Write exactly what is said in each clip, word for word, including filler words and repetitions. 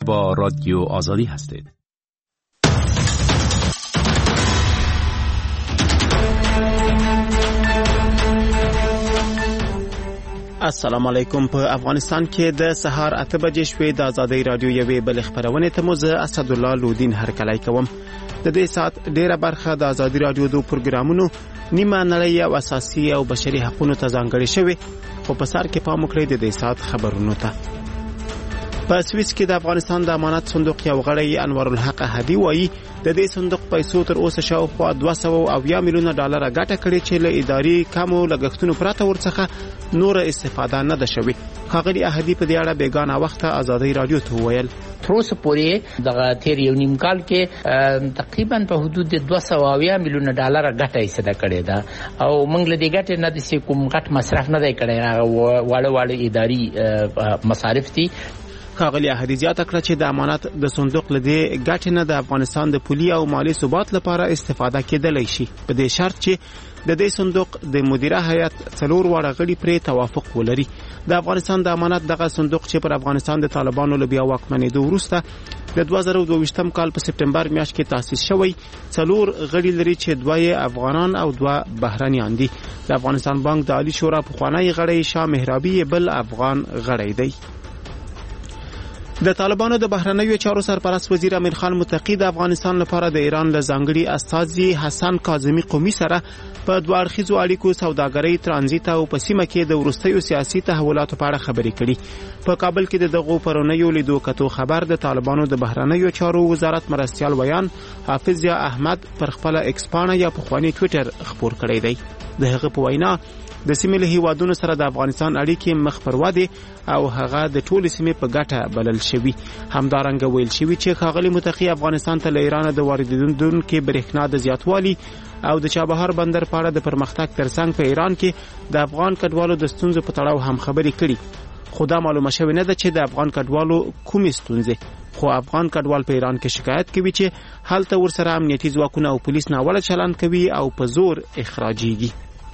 با رادیو آزادی هستید. السلام علیکم. په افغانستان کې د سهار اته بجې شوې د آزادۍ رادیو یوې بل خبرونه ته مو زه اسدالله لودین هرکلی کوم. د دې سات ډیره برخه د آزادۍ رادیو د پروګرامونو نیمه نړۍ او اساسي او بشري حقوقو ته ځانګړې شوې، خو په سر کې پام وکړئ د دې سات خبرونو ته. په سویس کې د افغانستان د امانت صندوق یو غړی انور الحق هدی وایي د دې صندوق پیسو تر اوسه شاوخوا دوه سوه اویا میلیونه ډالر ګټه کړې چې له اداري کمو لګښتونو پرته ورڅخه نور استفاده نه ده شوې. ښاغلي احدي په دې اړه بیگانه وخت آزادۍ رادیو ته وویل تر اوسه پورې دغه تیر یو نیم کال کې تقریبا په حدود د دوه سوه اویا میلیونه ډالر ګټه یې صدا کړې ده او موږ له دې ګټې نه د کوم غټ مصرف نه دی کړی، واړه واړه اداري مصارف دي. ښاغلي احدي زیاته کړه چې د امانت د صندوق له دې ګټې نه د افغانستان د پولي او مالی ثبات لپاره استفاده کېدلی شي، په دې شرط چې د دې صندوق د مدیره هیئت څلور واړه غړي پرې توافق ولري. د افغانستان د امانت دغه صندوق چې پر افغانستان د طالبانو له بیا واکمنېدو وروسته د دوه زره دوه ویشتم کال په سپټمبر میاشت کې تاسیس شوی، څلور غړي لري چې دوه یې افغانان او دوه بهرنیان دي. د افغانستان بانک د عالی شورا پخوانی غړی شاه مهرابي بل افغان غړی دی. د طالبانو د بهرنیو چارو سرپرست وزیر امیر خان متقی د افغانستان لپاره د ایران له ځانګړي استازي حسن کاظمی قومي سره په دوه اړخیزو اړیکو، سوداګرۍ، ترانزیت او په سیمه کې د وروستیو سیاسي تحولاتو په اړه خبرې کړي. په کابل کې د دغو پرونیو لیدو کتو خبر د طالبانو د بهرنیو چارو وزارت مرستیال ویان حافظ یا احمد پر خپل ایکس پاڼه یا پخوانی ټویټر خپور کړی دی. د هغه په وینا د سیمې له هیوادونو سره د افغانستان اړیکې مخ پر ودې او هغه د ټولې سیمې په ګټه بلل شوي. همدارنګه ویل شوي چې ښاغلي متقي افغانستان ته له ایران د واردېدونکو برېښنا د زیاتوالي او د چابهار بندر په اړه د پرمختګ ترڅنګ په ایران کې د افغان کډوالو د ستونزو په تړاو هم خبرې کړي. خو دا معلومه شوې نه ده چې د افغان کډوالو کومې ستونزې، خو افغان کډوال په ایران کې شکایت کوي چې هلته ورسره امنیتي ځواکونه او پولیس ناوړه چلند کوي او په زور اخراجېږي.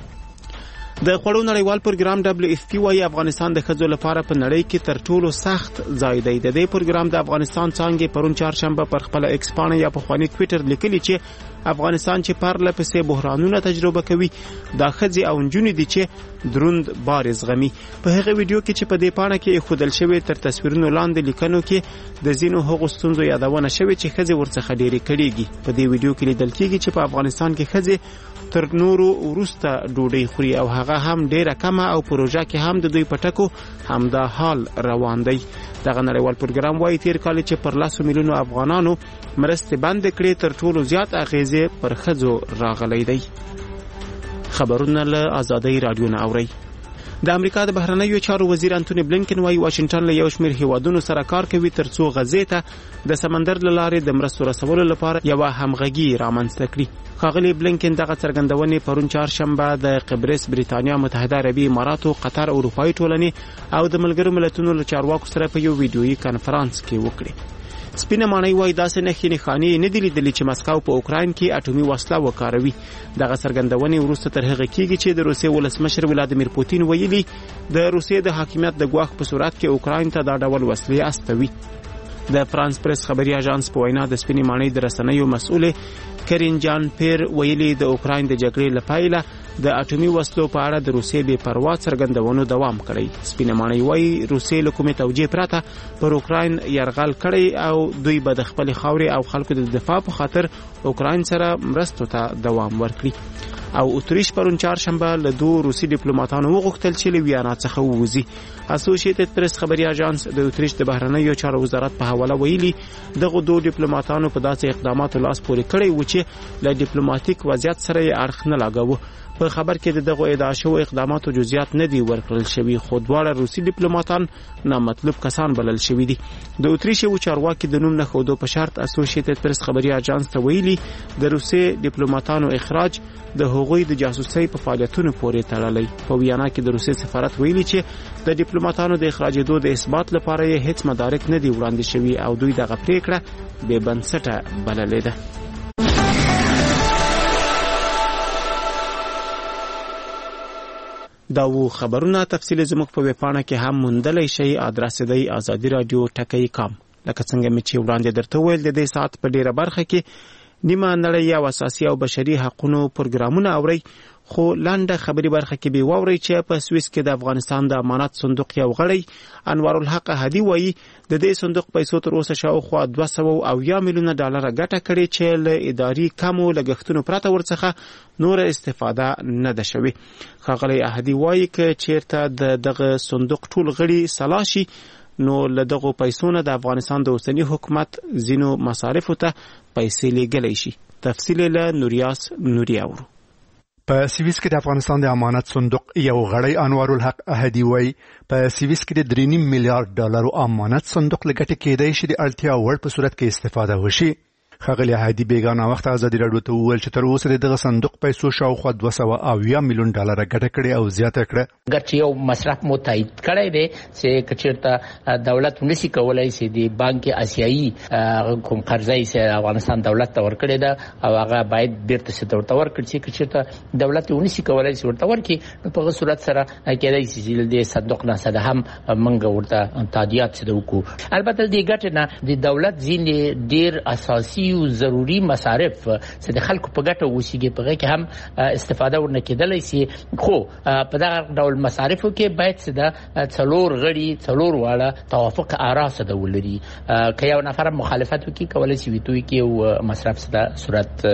د خوړو نړیوال پروګرام دبليو اف پی وايي افغانستان د ښځو لپاره په نړۍ کې تر ټولو سخت ځای دی. د دې پروګرام د افغانستان څانګې پرون چهارشنبه پر خپل ایکس پاڼه یا پخوانی ټویټر لیکلي چې افغانستان چې پرله پسې بحرانونه تجربه کوي دا ښځې او نجونې دي چې دروند بار زغمي. په هغه ویډیو کې چې په دې پاڼه کې ښودل شوی تر تصویرونو لاندې لیکنو کې د ځینو هغو ستونزو یادونه شوې چې ښځې ورڅخه ډېرې کړېږي. په دې ویډیو کې لیدل کېږي چې په افغانستان کې ښځې تر نورو وروسته ډوډۍ خوري او هغه هم ډیره کمه او پروژه کې هم د دوی پټکو همدا حال روان دی. دغه نړیوال پروګرام وايي تیر کال چې پر لسو میلیونو افغانانو مرستې بند کړې تر ټولو زیات اغیزې پر ښځو راغلی دی. خبرونه له آزادۍ رادیو نه اورئ. د امریکا د بهرنیو چارو وزیر انټونی بلینکن وايي واشنگټن له یو شمېر هیوادونو سره کار کوي ترڅو غزې ته د سمندر له لارې د مرستو رسولو لپاره یوه همغږي رامنځته کړي. ښاغلي بلینکن دغه څرګندونې پرون چهارشنبه د قبرس، بریتانیا، متحده عربي اماراتو، قطر، اروپایي ټولنې او د ملګرو ملتونو له چارواکو سره په یو ویډیویي کنفرانس کې وکړي. سپینه ماڼۍ وايي داسې نښې نښانې نه دي لیدلې چې مسکو په اوکراین کې اټومي وسله وکاروي. دغه څرګندونې وروسته تر هغه کېږي چې د روسیې ولسمشر ولادیمیر پوتین ویلي د روسیې د حاکمیت د ګواښ په صورت کې اوکراین ته دا ډول وسلې استوي. د فرانس پریس خبري اژانس په وینا د سپینې ماڼۍ د رسنیو مسؤل کرین جان پیر ویلي د اوکراین د جګړې لپاره د اټومي وسلو په اړه د روسیې بې پروا څرګندونو دوام کړی. سپینه ماڼۍ وايي روسیې له کومې توجیه پرته پر اوکراین یرغل کړی او دوی به د خپلې خاورې او خلکو د دفاع په خاطر اوکراین سره مرستو ته دوام ورکړي. او اتریش پرون چهارشنبه له دوه روسي ډیپلوماټانو وغوښتل چې له ویانا څخه ووځي. اسوسییټډ پریس خبري اژانس د اتریش د بهرنیو چارو وزارت په حواله ویلي دغه دوه ډیپلوماټانو په داسې اقداماتو لاس پورې کړی و چې له ډیپلوماټیک وضعیت سره یې اړخ نه لګاوه. په خبر کې دغه ادعا شوی اقداماتو جزئیات نه دي ورکړل شوی، خو دواړه روسي ډیپلوماټان نامطلوب کسان بلل شوی دي. د اتریش یو چارواکي د نوم نه ښودو په شرط اسوسییټډ پریس خبري اژانس ته ویلي د روسي ډیپلوماټانو اخراج د هغوی د جاسوسۍ په فعالیتونو پورې تړلی. په ویانا کې د روسي سفارت ویلي چې د ډیپلوماټانو د اخراجېدو د اثبات لپاره یې هیڅ مدارک نه دي وړاندې شوي او دوی دغه پریکړه بې بنسټه بللې ده. دا و خبرونه تفصیل زموږ په ویبپاڼه کې هم موندلی شئ. ادرس دی آزادی رادیو ټکی کام. لکه څنګه مې چې وړاندې درته ویل د دې ساعت په ډیره برخه کې نیمه نړۍ او اساسي او بشري حقوقو پروګرامونه اوري خو لنډه خبري برخه کې به ووري چې په سويس کې د افغانستان د امانت صندوق یو غړی انوار الحق احدي وایي د دې صندوق پیسو تر اوسه شاوخوا دوه سوه اویا میلیونه ډالر ګټه کړې چې له اداري کمو لګښتونو پرته ورڅخه نور استفاده نه ده شوې. ښاغلی احدي وایي چې چیرته د دغه صندوق ټول غړي سلاشي نو له دغه پیسو نه د افغانستان د اوسنی حکومت زینو مصارفو ته پیسې لګلې شي. تفصیل له نوریاس نوري اورو. په سويس کې د افغانستان د امانت صندوق یو غړی انوار الحق احدي وایي په سويس کې د درې نیم میلیارډ ډالر امانت صندوق لګټه کېدای شي د اړتیا وړ په صورت کې استفاده وشي. ښاغلی احدي بیگانه وخت ازادي راډیو ته وویل چې تر اوسه دغه صندوق پیسو شاوخوا دوه سوه اویا میلیون ډالر ګټه کړې او زیاته کړه. ګټه یو مصرف مو تایید کړی دی چې کچېرته دولت نشي کولای چې د بانک آسیایي کوم قرضې چې افغانستان دولت ته ورکړي ده او هغه باید بیرته ستورته ورکړي چې کچېرته دولت نشي کولای چې ورته ورکړي په هغه صورت سره کېدای شي چې د صندوق نه سره هم منګه ورته تادیات څه وکړو. البته د ګټه نه د دولت ځینې ډیر اساسي او ضروري مصارف چې د خلکو په ګټه وشيږي په هغه کې هم استفاده ورنه کېدلای شي خو په دغه ډول مصارفو کې باید چې د څلور غړي څلور واړه توافق آرا سره ولري. که یو نفر مخالفت وکړي کولای شي ویتوي کې او مصرف سره صورت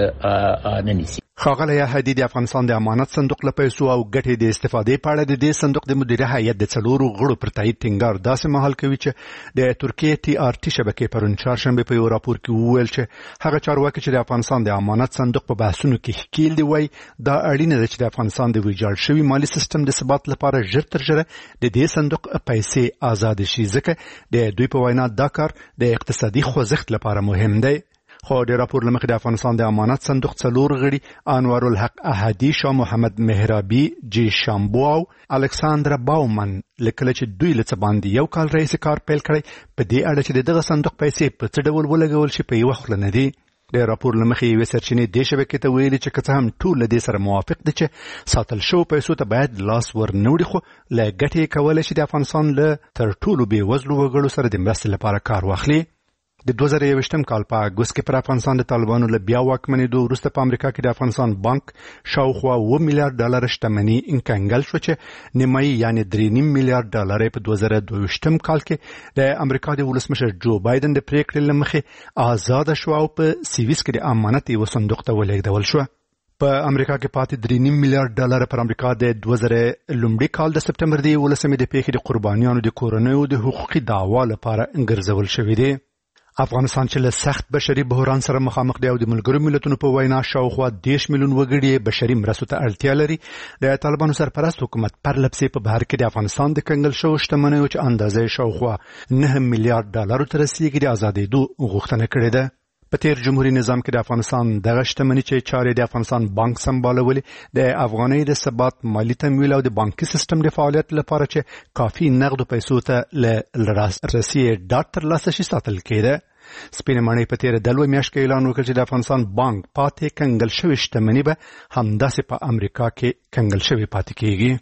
نه نیسي. ښاغلی احدي د افغانستان د امانت صندوق له پیسو او ګټې د استفادې په اړه د دې صندوق د مدیره هیئت د څلورو غړو پر تایید ټینګار داسې مهال کوي چې د ترکیې ټي آر ټي شبکې پرون چهارشنبه په یو راپور کې وویل چې هغه چارواکي چې د افغانستان د امانت صندوق په بحثونو کې ښکیل دي وایي دا اړینه ده چې د افغانستان د ویجاړ شوي مالي سیستم د ثبات لپاره ژر تر ژره د دې صندوق پیسې آزاد شي ځکه د دوی په وینا دا کار د اقتصادي خوځښت لپاره مهم دی. خو د راپور لمخې د افغانستان د امانت صندوق څلور غړي انوار الحق احدي، شاه محمد مهرابي، جی شامبو او الکساندر باومن لیکل چې دوی له څه باندې یو کال رئیس کار پیل کړی په دې اړه چې دغه صندوق پیسې په څه ډول ولګول شي په یو خل نه دي. د راپور لمخې یوې سرچینې د شبکې ته ویلي چې که څه هم ټول له دې سره موافق دي چې ساتل شوو پیسو ته باید لاس ور نه وړي خو له ګټې کولی شي د افغانستان له تر ټولو بېوزلو وګړو سره د مرستې لپاره کار واخلي. د دوه زره یوویشتم کال په اګوست کې پر افغانستان د طالبانو له بیا واکمنېدو وروسته په امریکا کې د افغانستان بانک شاوخوا اوه میلیارډ ډالر شتمني کنګل شو چې نیمایي یعنې درې نیم میلیارډ ډالر په دوه زره دوه ویشتم کال کې د امریکا د ولسمشر جو بایدن د پریکړې له مخې آزاده شو او په سویس کې د امانت یو صندوق ته ولېږدول شو. په امریکا کې پاتې درې نیم میلیارډ ډالر پر امریکا د دوه زره لومړي کال د سپټمبر د یولسمې د پیښې د قربانیانو د کورنیو د حقوقي دعوا لپاره ګرځول شوي دي. افغانستان چې له سخت بشري بحران سره مخامخ دی او د ملګرو ملتونو په وینا شاوخوا دېرش میلیون وګړي بشري مرستو ته اړتیا لري، د طالبانو سرپرست حکومت پرلپسې په بهر کې د افغانستان د کنګل شوو شتمنیو چې اندازې شاوخوا نه میلیارډ ډالرو ته رسیږي د ازادېدو غوښتنه کړې ده. په تیر جمهوریت نظام کې د افغانستان دغه شتمنۍ چې چارې د افغانستان بانک سمبالولې د افغانۍ د ثبات، مالي تمویل او د بانکي سیستم د فعالیت لپاره چې کافي نقدو پیسو ته له لاسرسي ډاډ ترلاسه شي ساتل کېده. سپینه ماڼۍ په تیره دلوه میاشت کې اعلان وکړ چې د افغانستان بانک پاتې کنګل شوې شتمنۍ به همداسې په امریکا کې کنګل شوې پاتې کېږي.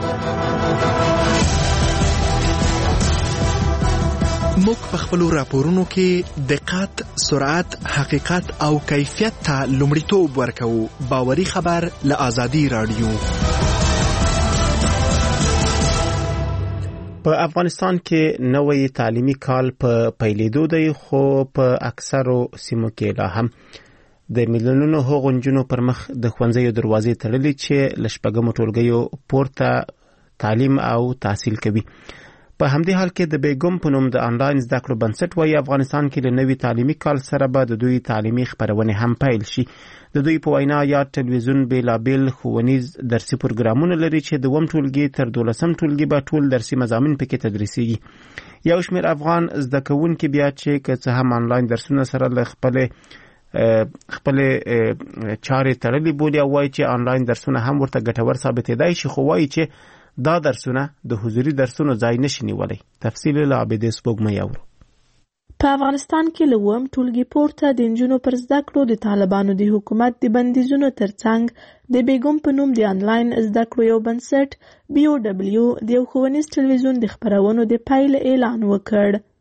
موږ په خپلو راپورونو کې دقت، سرعت، حقیقت او کیفیت ته لومړیتوب ورکوو. باوري خبر له آزادي راډیو. په افغانستان کې نوې تعلیمي کال په پیلېدو دی خو په اکثرو سیمو کې لا هم د میلیونونو هغو نجونو پر مخ د ښوونځیو دروازې تړلې چې له شپږمو ټولګیو پورته تعلیم او تحصیل کوي. په همدې حال کې د بیګم په نوم د انلاین زده کړو بنسټ وایي افغانستان کې له نوي تعلیمي کال سره به د دوی تعلیمي خپرونې هم پیل شي. د دوی په وینا یا ټلویزیون بیلابیل ښوونیز درسي پروګرامونه لري چې د اووم ټولګي تر دولسم ټولګي به ټول درسي مضامین پکې تدریسیږي. یو شمېر افغان زده کوونکي بیا چې که څه هم انلاین درسونه سره له خپلې خپلې چارې تړلې بولي او وایي چې انلاین درسونه هم ورته ګټور ثابتېدای شي، خو وایي چې دا درسونه د حضوري درسونو ځای نشي نیولی. تفصیل له عابدې سپوږمۍ اورو. په افغانستان کې له اووم ټولګي پورته د نجونو پر زده کړو د طالبانو د حکومت د بندیزونو ترڅنګ د بیګم په نوم د انلاین زده کړو یو بنسټ بي او ډبلیو د یو ښوونیز ټلویزیون د خپرونو د پیل اعلان وکړ.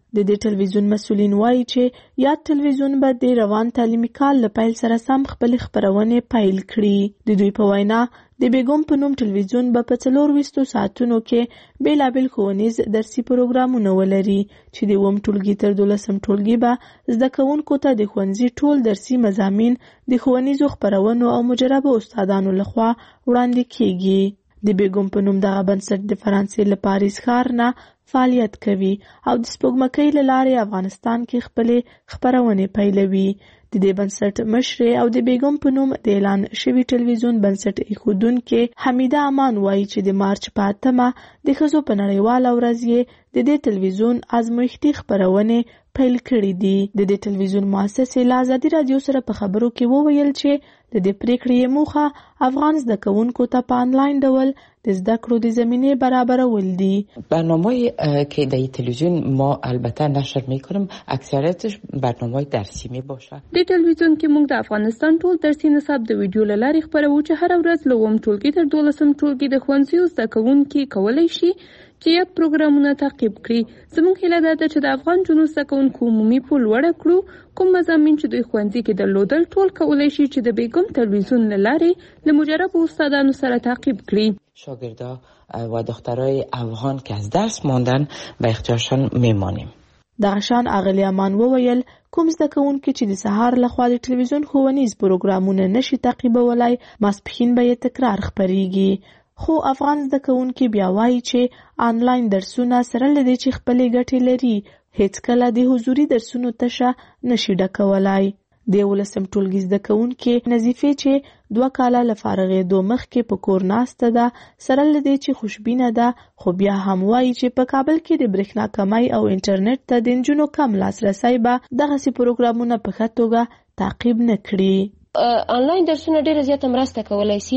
د دې ټلویزیون مسؤلین وایي چې یاد ټلویزیون به د روان تعلیمي کال له پیل سره سم خپلې خپرونې پیل کړي. د دوی په وینا د بیګم په نوم ټلویزیون به په څلور ویستو ساعتونو کې بیلابیل ښوونیز درسي پروګرامونه ولري چې د اووم ټولګي تر دولسم ټولګي به زده کوونکو ته د ښوونځي ټول درسي مضامین د ښوونیزو خپرونو او مجربو استادانو لخوا وړاندې کیږي. د بیګم په نوم دغه بنسټ د فرانسې له پاریس ښار نه فعالیت کوي او د سپوږمکۍ له لارې افغانستان کې خپلې خپرونې پیلوي. د دې بنسټ مشرې او د بیګم په نوم د اعلان شوي ټلویزیون بنسټ ایښودونکې حمیده امان وایي چې د مارچ په اتمه د ښځو په نړیواله ورځ یې د دې ټلویزیون ازمایښتي خپرونې پیل کړي دي. د دې ټلویزیون مؤسسې له ازادي راډیو سره په خبرو کې وویل چې د دې پریکړې موخه افغان زده کوونکو ته په آنلاین ډول د زده کړو د زمینه برابرول دي. برنامه‌ای که در تلویزیون ما البته نشر می‌کنیم اکثریتش برنامه‌های درسی میباشه. د تلویزیون کې موږ د افغانستان ټول درسي نصاب د ویډیو له لارې خبرو چې هر ورځ له اووم ټولګي تر دولسم ټولګي د ښوونځیو زده کوونکي کولی شي چې یاد پروګرامونه تعقیب کړي. زموږ هیله دا ده چې د افغان جنو زده کوونکو عمومي پول لوړه کړو. کوم مضامین چې دوی ښوونځي کې درلودل ټول کولی شي چې د بیګم تلویزیون له لارې له مجربو استادانو سره تعقیب کړي. شاگردا و دخترای افغان که از درس ماندن به اختیارشان میمانیم. دغه شان اغلی امان وویل کوم زده کوونکي چې د سهار لخوا د ټلویزیون ښوونیز پروګرامونه نشي تعقیبولای ماسپښین به یې تکرار خپریږي. خو افغان زده کوونکي بیا وایي چې آنلاین درسونه سره له دې چې خپلې ګټې لري هیڅ کله د حضوري درسونو تشه نشي ډکولای. د ولسم ټولګي زده کوونکي نظیفې چې دوه کاله له فارغېدو مخکې په کور ناسته ده سره له دې چې خوشبینه ده خو بیا هم وایي چې په کابل کې د برېښنا کمی او انټرنیټ ته د نجونو کم لاسرسی به دغسې پروګرامونه په ښه توګه تعقیب نه کړي. آنلاین درسونه ډیره زیاته مرسته کولای شي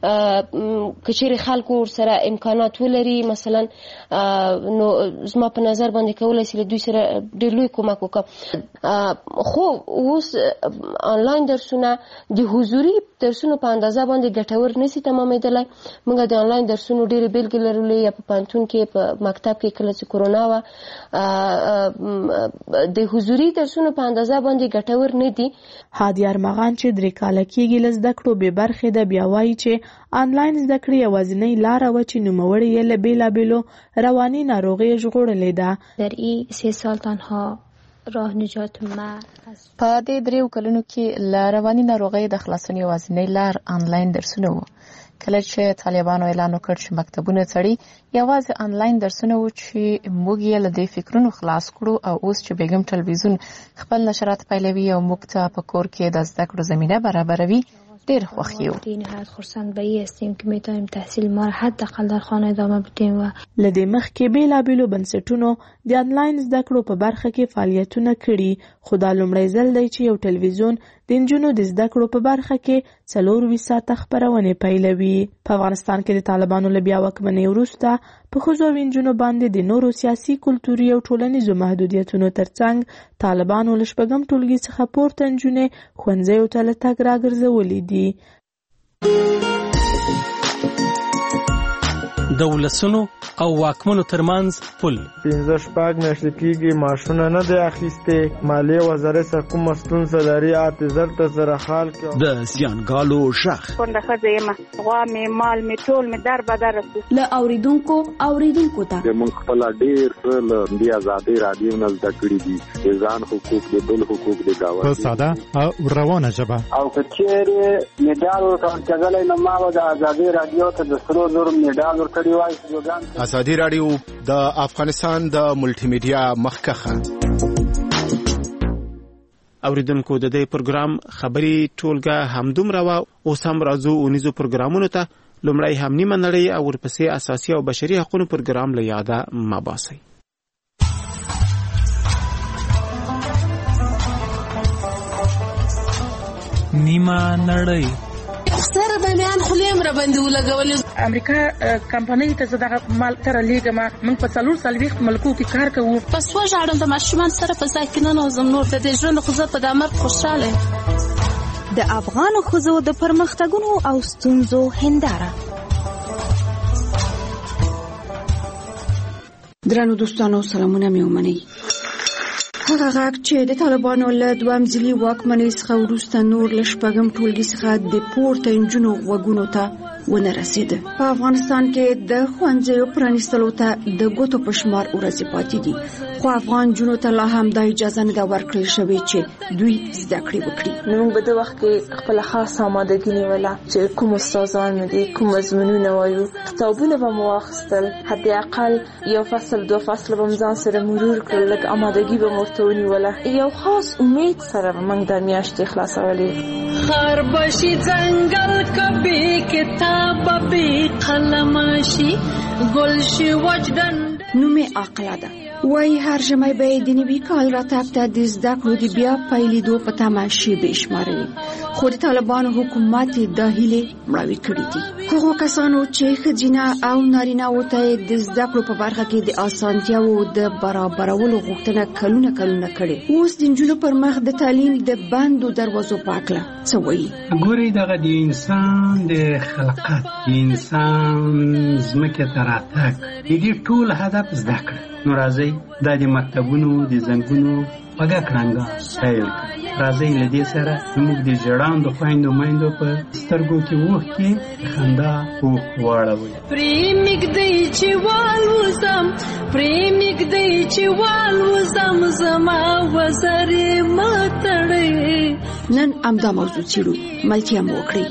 که چیرې خلکو ورسره امکانات ولري. مثلا نو زما په نظر باندې کولای شي له دوی سره ډیر لوی کومک وکړي. خو اوس آنلاین درسونه د حضوري درسونو په اندازه باندې ګټور نشي تمامېدلی. موږ د آنلاین درسونو ډیرې بیلګې لرلې یا په پوهنتون کې په مکتب کې کله چې کرونا وه د حضوري درسونو په اندازه باندې ګټور نه دي. هادي ارمغان چې درې کاله کېږي له زده کړو بې برخې ده بیا وایي چې آنلاین زده کړې یوازینۍ لاره وه چې نوموړې یې له بېلابېلو رواني ناروغیو ژغورلې ده. در این سه سال تنها راه نجات ما په دې دریو کلونو کې له رواني ناروغۍ د خلاصون یوازینۍ لار آنلاین درسونه وو. کله چې طالبانو اعلان وکړ چې مکتبونه تړي یوازې آنلاین درسونه وو چې موږ یې له دې فکرونو خلاص کړو او اوس چې بیګم ټلویزیون خپل نشرات پیلوي او موږ ته په کور کې د زده کړو زمینه برابروي ډېر خوښ یو. نهایت خرسند به یې هستیم که میتونیم تحصیل ما را حداقل در خانه ادامه بدیم. و له دې مخکې بېلابېلو بنسټونو د آنلاین زده کړو په برخه کې فعالیتونه کړي خو دا لومړی ځل دی چې یو ټلویزیون د نجونو د زده کړو په برخه کې څلور ویشت ساعته خپرونې پیلوي. په افغانستان کې د طالبانو له بیا واکمنۍ وروسته په ښځو او نجونو باندې د نورو سیاسي کلتوري او ټولنیزو محدودیتونو ترڅنګ طالبانو له شپږم ټولګي څخه پورته نجونې ښوونځیو ته له تګ راګرځولې دي. د ولسونو او واکمنو ترمنځ پل پنځه شپږ میاشتې کېږي معاشونه نه دی اخیستې. مالیې وزارت څخه کومه ستونزه لري اته زر ته زره خال کې د زیانګالو شخ کونډه ښځه یم غوا مې مال مې ټول مې در بدر له اوریدونکو اوریدونکو ته موږ خپل ډېر څه له دې ازادۍ راډیو نه زده کړي دي. د ځان حقوق د بل حقوق د ګاونډي په ساده او روانه ژبه او که چېرې میډال ورکول کېدلی نو ما به د ازادۍ راډیو ته د سرو زرو میډال ورکړی وای. ازادي راډیو د افغانستان د ملټي میډیا مخکخه. اوریدونکو د دې پروګرام خبري ټولګه همدومره وا اوس هم راځو اونیزو پروګرامونو ته. لومړی هم نیمه نړۍ او ورپسې اساسي او بشري حقوقو پروګرام له یاده مباسي. نیمه نړۍ سره باندې خلیم را باندې ولګول. امریکا کمپنۍ ته زداغه مال تر لیګه ما من په څلور سلويخ ملکو کې کار کوو. پس و ژړم د ماشومان سره په ساکنه نوزم نور د ژوند خو زه په دمر خوشاله. د افغان خزو د پرمختګونو او ستونزو هنداره. درنو دوستانو سلامونه مې ومنئ. هغه غږ چې د طالبانو له دویم ځلي واکمنۍ څخه وروسته نور له شپږم ټولګي څخه د پورته نجونو غوږونو ته ونه رسېده. په افغانستان کې د ښوونځیو پرانیستلو ته د ګوتو په شمار ورځې پاتې دي، خو افغان نجونو ته لا هم دا اجازه نه ده ورکړل شوې چې دوی زده کړې وکړي. نو موږ به د وخت کې خپله خاصه آمادګي نیوله چې کوم استادان مو دي، کوم مضمونونه وایو، کتابونه به مو واخیستل، حداقل یو فصل دو فصل به مو ځان سره مرور کړل، لږ آمادګي به مو ورته ونیوله. یو خاص امید سره به موږ دا میاشتې خلاصولې. خربشي ځنګل کبي کتاب بي قلم شي ګل شي وجدان. نومې عاقله ده، وایي هر ژمی به یې د نوي کال راتګ ته د زده کړو د بیا پیلېدو په تمه شېبې شمارلې، خو د طالبانو حکومت یې دا هیلې مړاوې کړي دي. هغو کسانو چې ښځینه او نارینه‌وو ته د زده کړو په برخه کې د اسانتیاوو د برابرولو غوښتنه کلونه کلونه کړې، اوس د نجونو پر مخ د تعلیم د بندو دروازو په هکله څه وایي؟ ګورئ، دغه د انسان د خلقت، د انسان ځمکې ته راتګ، د دې ټول هدف زده کړه. نو راځئ دا د مکتبونو د زنګونو خوږه کړنګه پیل کړو. راځئ له دې سره زموږ د ژړاندو خویندو میندو په سترګو کې اوښکې خندا اوښ واړوئ. پرې مږدئ چې والوزم، پرې مږدئ چې والوزم، زما وزرې مه تړئ. نن همدا موضوع څېړو، ملتیا مو وکړئ.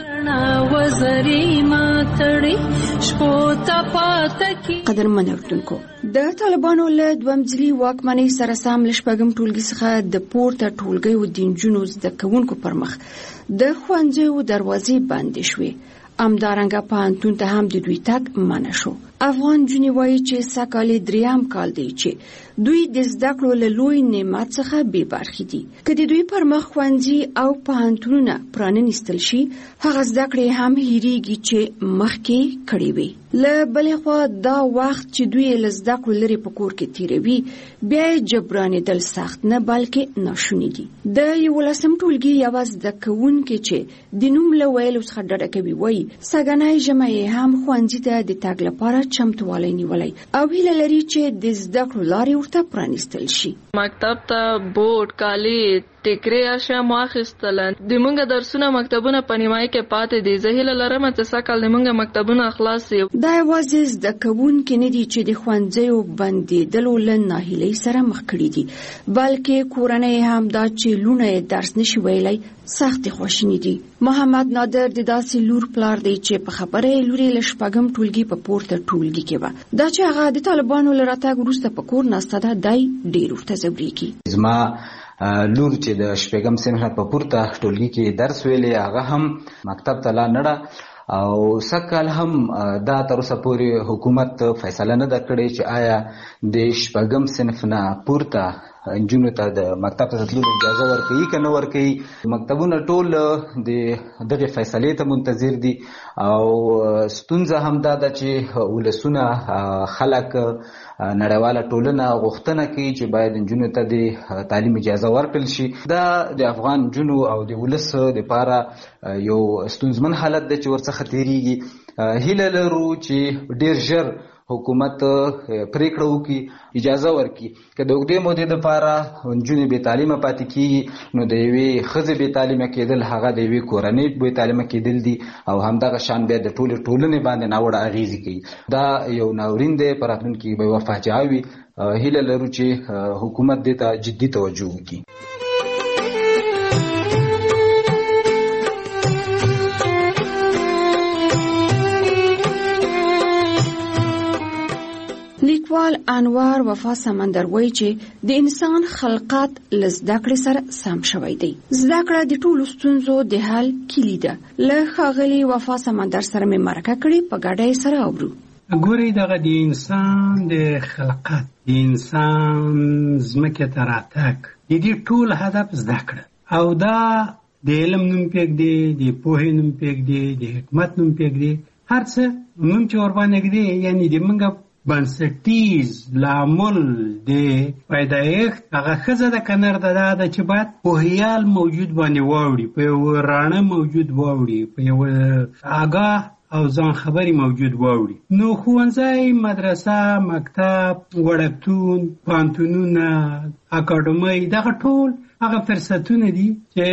قدرمن اورېدونکو، د طالبانو له دویم ځلي واکمنۍ سره سم له شپږم ټولګي څخه د پورته ټولګیو د نجونو زده کوونکو پر مخ د ښوونځیو دروازې بندې شوې. همدارنګه پوهنتون ته هم د دوی تګ منع شو. افغان نجونې وایي چې سږکال یې درېیم کال دی چې دوی د زده کړو له لوی نعمت څخه بې برخې دي. که د دوی پر مخ ښوونځي او پوهنتونونه پرانیستل شي، هغه زده کړې هم هېرېږي چې مخکې کړې وي. له بلې خوا دا وخت چې دوی له زده کړو لرې په کور کې تېروي، بیا یې جبرانېدل سخت نه بلکې ناشوني دي. د یولسم ټولګي یوه زده کوونکې چې د نوم له ویلو څخه ډډه کوي وایي سږنی ژمی یې هم ښوونځي ته د تګ لپاره چمتوالی نیولی او هیله لري چې د زده کړو لارې ورته پرانیستل شي. مکتب ته بوټ، کالي، ټیکرې اشیاء واخیستل. د موږ درسونه مکتبونه په نیمایي کې پاتې دي. زه هیله لرم چې سږکال د موږ مکتبونه خلاص شي. دا یوازې زده کوونکي نه دي چې د ښوونځیو بندېدلو له ناهیلۍ سره مخ کړي دي، بلکې کورنۍ هم دا چې لوڼه یې درس نشي ویلی سختې خواشیني دي. محمد نادر د داسې لور پلار دی چې په خبره یې لور یې له شپږم ټولګي په پورته ټولګي کې وه. دا چې هغه د طالبانو له راتګ وروسته په کور ناسته ده، دی ډېر ورته ځورېږي. زما لور چې د شپږم صنف په پورته ټولګي کې درس ویلی، هغه هم مکتب ته لا نړه او سږکال هم دا تر اوسه پورې حکومت فیصله نه ده کړې چې آیا د شپږم صنف نه پورته نجونو ته د مکتب ته تللو اجازه ورکوي که نه ورکوي. مکتبونه ټول د دغې فیصلې ته منتظر دي او ستونزه هم دا ده چې ولسونه، خلک، نړیواله ټولنه غوښتنه کوي چې باید نجونو ته د تعلیم اجازه ورکړل شي. دا د افغان نجونو او د ولس لپاره یو ستونزمن حالت دی چې ورڅخه تېرېږي. هیله لرو چې ډېر ژر حکومت پریکړه وکړي، اجازه ورکړي. که د اوږدې مودې لپاره نجونې بې تعلیمه پاتې کېږي، نو د یوې ښځې بې تعلیمه کېدل هغه د یوې کورنۍ بې تعلیمه کېدل دي او همدغه شان بیا د ټولې ټولنې باندې ناوړه اغېزې کوي. دا یو ناورین دی، په راتلونکي کې به یوه فاجعه وي. هیله لرو چې حکومت دې ته جدي توجه وکړي. لیکوال انوار وفا سمندر وایي چې د انسان خلقت له زده کړې سره سم شوی دی. زده کړه د ټولو ستونزو د حل کلي ده. له ښاغلي وفا سمندر سره مې مرکه کړې، په ګډه یې سره اورو. ګورئ، دغه د انسان د خلقت، د انسان ځمکې ته راتګ، د دې ټول هدف زده کړه او دا د علم نوم پرېږدي، د پوهې نوم پرېږدي، د حکمت نوم پرېږدي، هر څه نوم چې ورباندې ږدي، یعنې د موږ بنسټیز لامل د پیدایښت هغه ښځه د کنر ده دا ده چې باید پوهیال موجود باندې واوړي، په یو راڼه موجود واوړي، په یو آګاه او ځان خبري موجود واوړي. نو ښوونځی، مدرسه، مکتب، وړکتون، پوهنتونونه، اکاډمۍ، دغه ټول هغه فرصتونه دي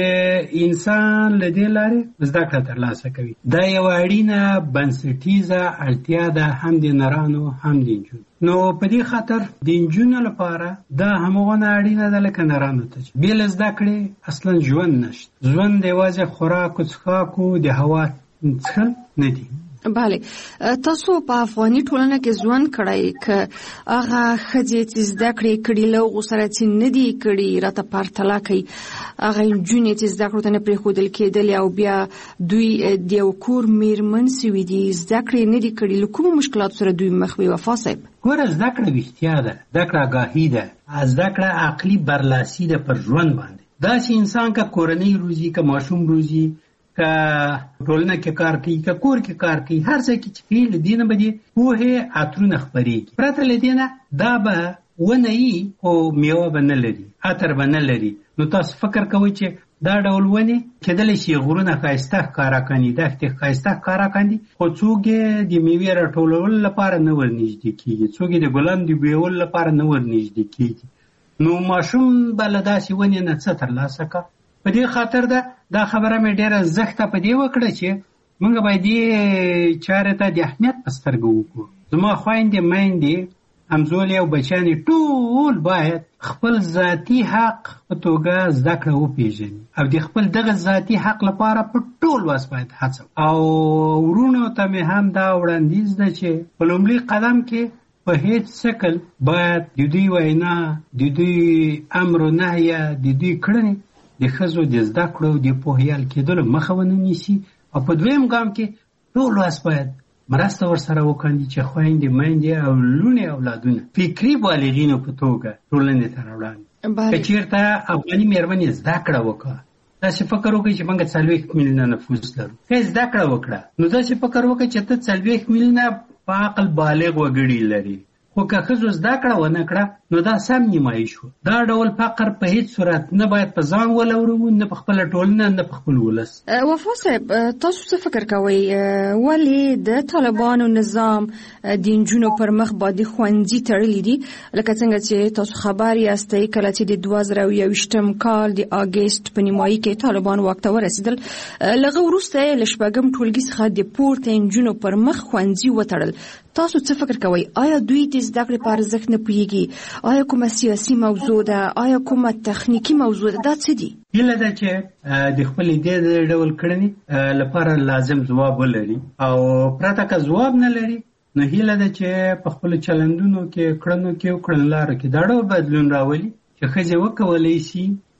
چې انسان له دې لارې زده کړه ترلاسه کوي. دا یوه اړینه بنسټیزه اړتیا ده، هم د نرانو هم د نجونو. نو په دې خاطر د نجونو لپاره دا همغونه اړینه ده لکه نرانو ته چې بې له زده کړې اصلا ژوند نشته. ژوند یوازې خوراک او څښاک او د هوا څښل نه دي. بله، تاسو په افغاني ټولنه کې ژوند کړی که هغه ښځې چې زده کړې کړي له هغو سره چې نه دي کړي راته پرتله کوي، هغه نجونې چې زده کړو ته نه پرېښودل کېدلې او بیا دوی د یو کور میرمن سوي دي، زده کړې نه دي کړي، له کومو مشکلاتو سره دوی مخ وي وفا صاحب؟ ګوره، زده کړه ویښتیا ده، زده کړه آګاهي ده، زده کړه عقلي برلاسي ده پر ژوند باندې. داسې انسان که کورنۍ روزي، که ماشوم روزي، که ټولنه کې کار کوي، که کور کې کار کوي، هر ځای کې چې کوي، له دې نه به د پوهې عطرونه خپرېږي. پرته له دې نه دا به ونه وي خو میوه به نه لري، عطر به نه لري. نو تاسو فکر کوئ چې دا ډول ونې کېدلی شي غرونه ښایسته ښکاره کاندي، دښتې ښایسته ښکاره کاندي، خو څوک یې د میوې راټولولو لپاره نه ورنږدې کېږي، څوک یې د ګلانو د بویولو لپاره نه ورنږدې کېږي. نو ماشوم به له داسې ونې نه څه ترلاسه کړه. په دې خاطر ده دا خبره مې ډېره زښته په دې وکړه چې موږ باید دې چارې ته د اهمیت په سترګه وکړو. زما خویندې، میندې، همزولې او بچیانې ټول باید خپل ذاتي حق په توګه زده کړه وپېژني او د خپل دغه ذاتي حق لپاره په ټول وس باید هڅه. او ورونو ته مې هم دا وړاندیز ده چې په لومړي قدم کې په هیڅ شکل باید د دوی وینا، د دوی امر و نهیه، د دوی کړنې د ښځو د زده کړو د پوهیال کېدلو مخه ونه نیسي. او په دویم ګام کې ټول وس باید مرسته ورسره وکړي چې خویندې، میندې او لوڼې اولادونه فکري بالغینو په توګه ټولنې ته راوړاندې. که چېرته افغاني مېرمنې زده کړه وکړه، داسې فکر وکړي چې موږ څلوېښت میلیونه نفوس لرو، که زده کړه وکړه نو داسې فکر وکړي چې ته څلوېښت میلیونه په عقل بالغ وګړي لري. خو که ښځو زده کړه ونه کړه نو دا سم نیمایي شو. دا ډول فقر په هیڅ صورت نه باید په ځان ولورو، نه په خپله ټولنه، نه په خپل ولس. وفا صاحب، تاسو څه فکر کوئ ولې د طالبانو نظام د نجونو پر مخ باندې ښوونځي تړلي دي؟ لکه څنګه چې تاسو خبر یاستئ کله چې د دوه زره او یوویشتم کال د اګست په نیمایي کې طالبان واک ته ورسېدل، له هغه وروسته یې له شپږم ټولګي څخه د پورته نجونو پر مخ ښوونځي وتړل. تاسو څه فکر کوئ؟ آیا دوی د زده کړې په ارزښت نه پوهېږي؟ آیا کومه سیاسي موضوع ده؟ آیا کومه تخنیکي موضوع ده؟ دا څه دي؟ هیله ده چې د خپلې دې ډول کړنې لپاره لازم ځواب ولري، او پرته که ځواب نه لري نو هیله ده چې په خپلو چلندونو کې، کړنو کې او کړنلارو کې دا ډول بدلون راولي چې ښځې وکولی شي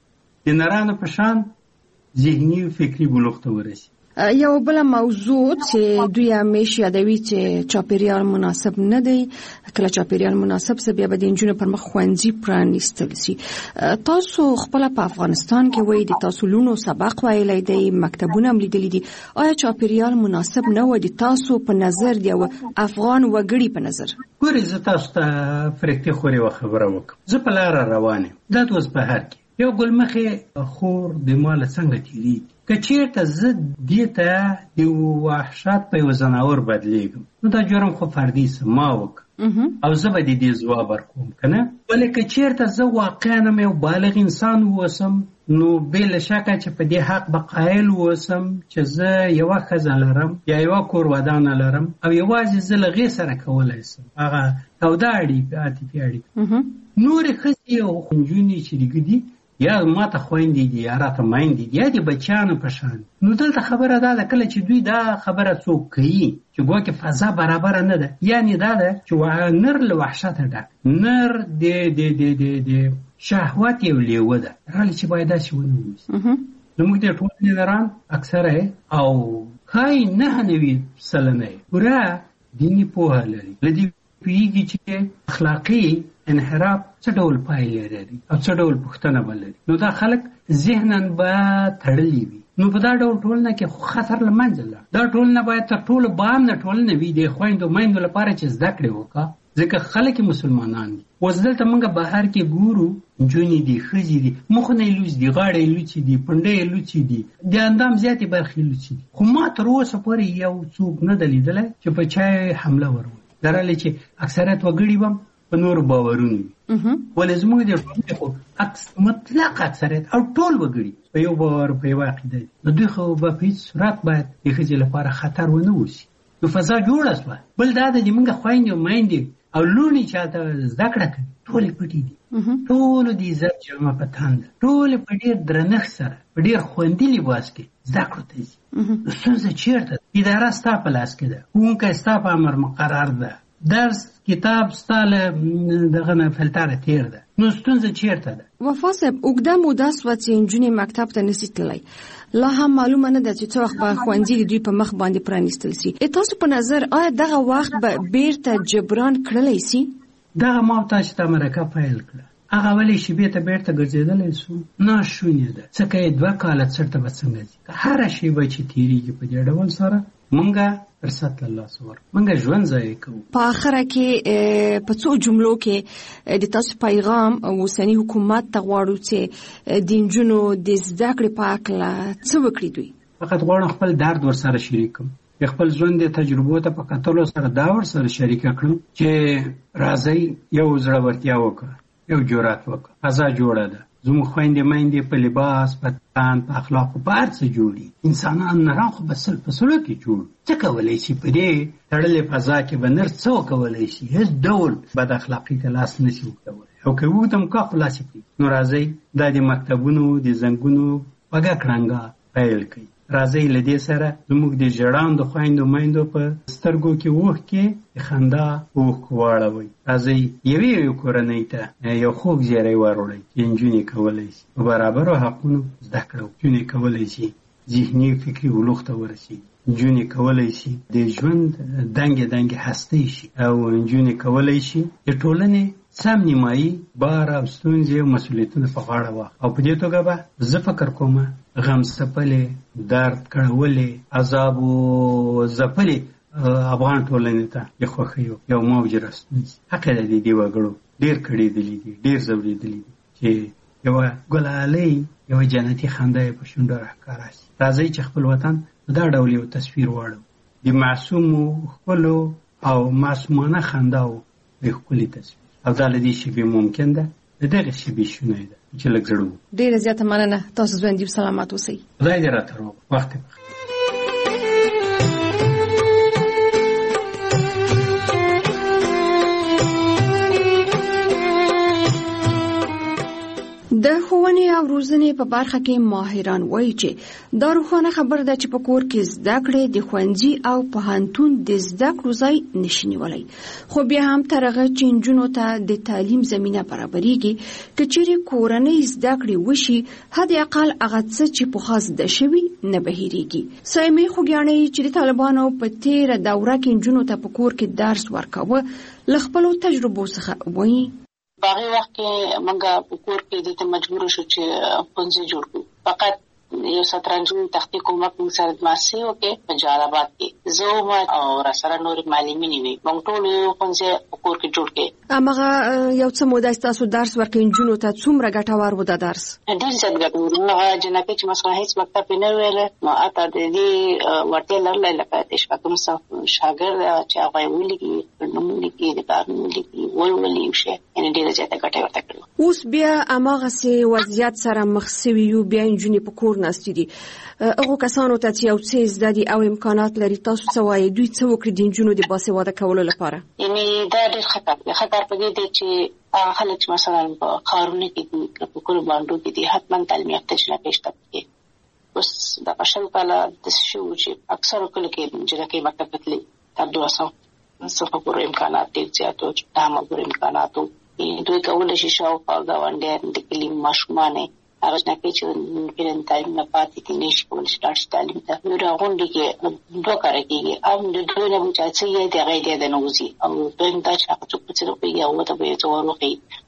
د نرانو په شان ذهني او فکري بلوغ ته ورسي. یو بل موضوع چې دوی همیش یادوي چې چاپیریال مناسب نه دی. کله چاپیریال مناسب سه بیا به د نجونو پر مخ ښوونځي پرانیستل شي. تاسو خپل په افغانستان کې وایي د تاسو لونو سبق ویلی دی، مکتبونه هم لیدلي دي. آیا چاپیریال مناسب نه و د تاسو په نظر، د یو افغان وګړي په نظر؟ ګورې، زه تاسو ته فرښتې خورې یوه خبره وکړم. زه په لاره روان یم، دا دوز بهر کې یو ګلمخې خور د ما له څنګه تېرېږي. که چېرته زه دې ته د وحشت په یو ځناور بدلېږم نو دا جرم خو فردي څه ما وکړه او زه به د دې ځواب ورکوم، که نه؟ ولې که چېرته زه واقعا هم یو بالغ انسان واوسم نو بې له شکه چې په دې حق به قایل واوسم چې زه یوه ښځه لرم یا یوه کور ودانه لرم او یوازې زه له هغې سره کولی شم هغه توده اړیکې، عاطفي اړیکې. نورې ښځې او نجونې چې دګه دي یا ما ته خویندې دي یا راته میندې دي یا د بچیانو په شان. نو دلته خبره دا ده کله چې دوی دا خبره څوک کوي چې ګواکې فضا برابره نه ده، یعنې دا ده چې نر له وحشته ډک، نر د د د د د شهوت یو لیوه ده، رالې چې باید داسې ونه ونیسي. نو موږ د ټولنې نران اکثره او ښایي نهه نوي سلنه پوره دیني پوهه لري، له دې پوهېږي چې اخلاقي انحراف څه ډول پایلې لري او څه ډول پوښتنه به لري. نو دا خلک ذهناً به تړلي وي. نو په دا ډول ټولنه کې خطر له منځه لاړ. دا ټولنه باید تر ټولو بامنه ټولنه وي د خویندو میندو لپاره چې زده کړې وکړه ځکه خلک مسلمانان دي. اوس دلته موږ بهر کې ګورو نجونې دي، ښځې دي، مخونه یې لوڅ دي، غاړه یې لوڅې دي، پنډه یې لوڅې دي، د اندام زیاتې برخې لوڅې دي. خو ما تر اوسه پورې یو څوک نه دی لیدلی چې په چا حمله وروي. درالې چې اکثریت وګړي به په نورو باورونه وي، ولې زموږ د ټولنې خو مطلق اکثریت او ټول وګړي په یو باور په یوه عقیده دي. نو دوی خو به په هېڅ صورت باید د ښځې لپاره خطر ونه اوسي. نو فضا جوړه شوه. بل دا ده چې موږ خویندې او میندې او لوڼې چاته زده کړه کوي، ټولې پټې دي، ټولو د عزت جامه په تن ده، ټولې په ډېر درنښت سره په ډېر خوندي لباس کې زده کړو ته ځي. نو ستونزه چېرته ده؟ اداره ستا په لاس کې ده، ښوونکی ستا په امر مقرر ده، درس کتاب ستا له دغه نه فلتره تېر ده. نو ستونزه چېرته ده؟ وفا صاحب، اوږده موده سوه چې نجونې مکتب ته نشي تللی، لا هم معلومه نه ده چې څه وخت به ښوونځي د دوی په مخ باندې پرانیستل سي. تاسو په نظر آیا دغه وخت به بیرته جبران کړلی سي؟ دغه ما او تاسو ته مرکه پیل کړه، هغه ولې شیبې ته بیرته ګرځېدلی سو؟ ناشونې ده. ځکه یې دوه کاله څرته به څنګه ځي؟ هره شیبه چې تېرېږي په دې ډول سره مونږه فرصت له لاسه ورکړو، مونږه ژوند ضایع کوو. په آخره کې په څو جملو کې د تاسو پیغام اوسني حکومت ته غواړو چې د نجونو د زده کړې په هکله څه وکړي دوی؟ فقط غواړم خپل درد ورسره شریک کړم، خپل ژوند د تجربو ته په کتلو سره دا ورسره شریکه کړم چې راځئ یو زړورتیا وکړه، یو جرأت وکړه. فضا جوړه ده، زموږ خویندې میندې په لباس، په تن، په اخلاقو، په هر څه جوړي. انسانان نران خو به سل په سلو کې جوړ. څه کولی شي په دې تړلې فضا کې به نر څه وکولی شي؟ هېڅ ډول بد اخلاقي ته لاس نه شي ورکولی، او که وږدم کا خو لاس یې کوي. نو راځئ دا د مکتبونو د زنګونو خوږه کړنګه پیل کړئ. راځئ له دې سره زموږ د ژړاندو خویندو میندو په سترګو کې اوښکې د خندا اوښکو واړوئ. راځئ یوې یوې کورنۍ ته یو خوږ زیری واروړئ چې نجونې کولی شي په برابرو حقونو زده کړه وکړي. نجونې کولی شي ذهني فکري بلوغ ته ورسېږي، نجونې کولی شي د ژوند دنګې دنګې هستۍ شي، او نجونې کولی شي د ټولنې سم نیمایي بار او ستونزې او مسؤلیتونه په غاړه واخلي. او په دې توګه به زه فکر کوم غم څپلې، درد کړولې، عذاب او ځپلې افغان ټولنې ته د خوښیو یو موج راستنیږي. حق یې د دې وګړو ډېر کړېدلي دي، ډېر ځورېدلي دي چې یوه ګلالۍ، یوه جنتي خندا یې په شونډو راښکاره شي. راځئ چې خپل وطن په دا ډول یو تصویر واړو، د معصومو ښکلو او معصومانه خنداو د ښکلي تصویر. او دا له دې شیبې ممکن ده، د دغې شیبې شونی ده چې لږ زړه وو. ډېره زیاته مننه، تاسو ژوندي او سلامت اوسئ. خدای دې راته روغ وخت یې بخیر. د ښوونې او روزنې په برخه کې ماهران وایي چې دا روښانه خبره ده چې په کور کې زده کړې د ښوونځي او پوهنتون د زده کړو ځای نشي نیولی. خو بیا هم تر هغه چې نجونو ته د تعلیم زمینه برابریږي، که چیرې کورنۍ زده کړې وشي، حد اقل هغه څه چې پخوا زده شوي نه به هېرېږي. سایمې خوږیاڼۍ چې د طالبانو په تېره دوره کې نجونو ته په کور کې درس ورکاوه، له خپلو تجربو څخه وایي. په هغې وخت کې موږ په کور کې دې ته مجبور شو چې ښوونځي جوړ کړو. فقط یو سترنجون تختې کومک موږ سره د ماسې وکړې په جلال آباد کې، زه وم او راسره نورې معلمینې وې. موږ ټول یو ښوونځی په کور کې جوړ کړې. هماغه یو څه موده ستاسو درس ورکوي نجونو ته، څومره ګټور و دا درس؟ ډېر زیات ګټور و. هغه جنکۍ چې مثلا هېڅ مکتب یې نه ویلی، نو هلته د دې وړتیا لرلی لکه د شپږم صف شاګرد چې هغه یې ولیکي، نوم ولیکي، د پلار نوم ولیکي، ولولي یو شی، یعنې ډېره زیاته ګټه یې ورته کړې. اوس بیا هماغسې وضعیت سره مخ سوي یو، بیا نجونې په کور ناستې دي. هغو کسانو ته چې یو څه زده دي او امکانات لري، تاسو څه وایي دوی څه وکړي د نجونو د باسواده کولو لپاره؟ یعنې دا ډېر ښه کار دی. ښه کار په دې دی چې هغه خلک چې مثلا په ښارونو کې دي، په کلو بانډو کې دي، حتما تعلیم یافته جنکۍ شته پکې. اوس دغه شل کاله داسې شوي وو چې اکثرو کلو کې جنکۍ مکتب ته تللې، تر دولسم صفه پورې امکانات ډېر زیات وو، دهمه پورې امکانات وو. دوی کولی شي شاوخوا ګاونډیان د کلي ماشومان هغه جنکۍ چې فعلا تعلیم نه پاتې دي نشي کولی شي لاړ شي تعلیم ته. نو د غونډې کې دوه کاره کېږي، هم د دوی نه چې څه یې د هغه یې د نه وځي، او دویم دا چې هغه څوک په څه نه پوهېږي هغو ته به یې څه ور وښیي.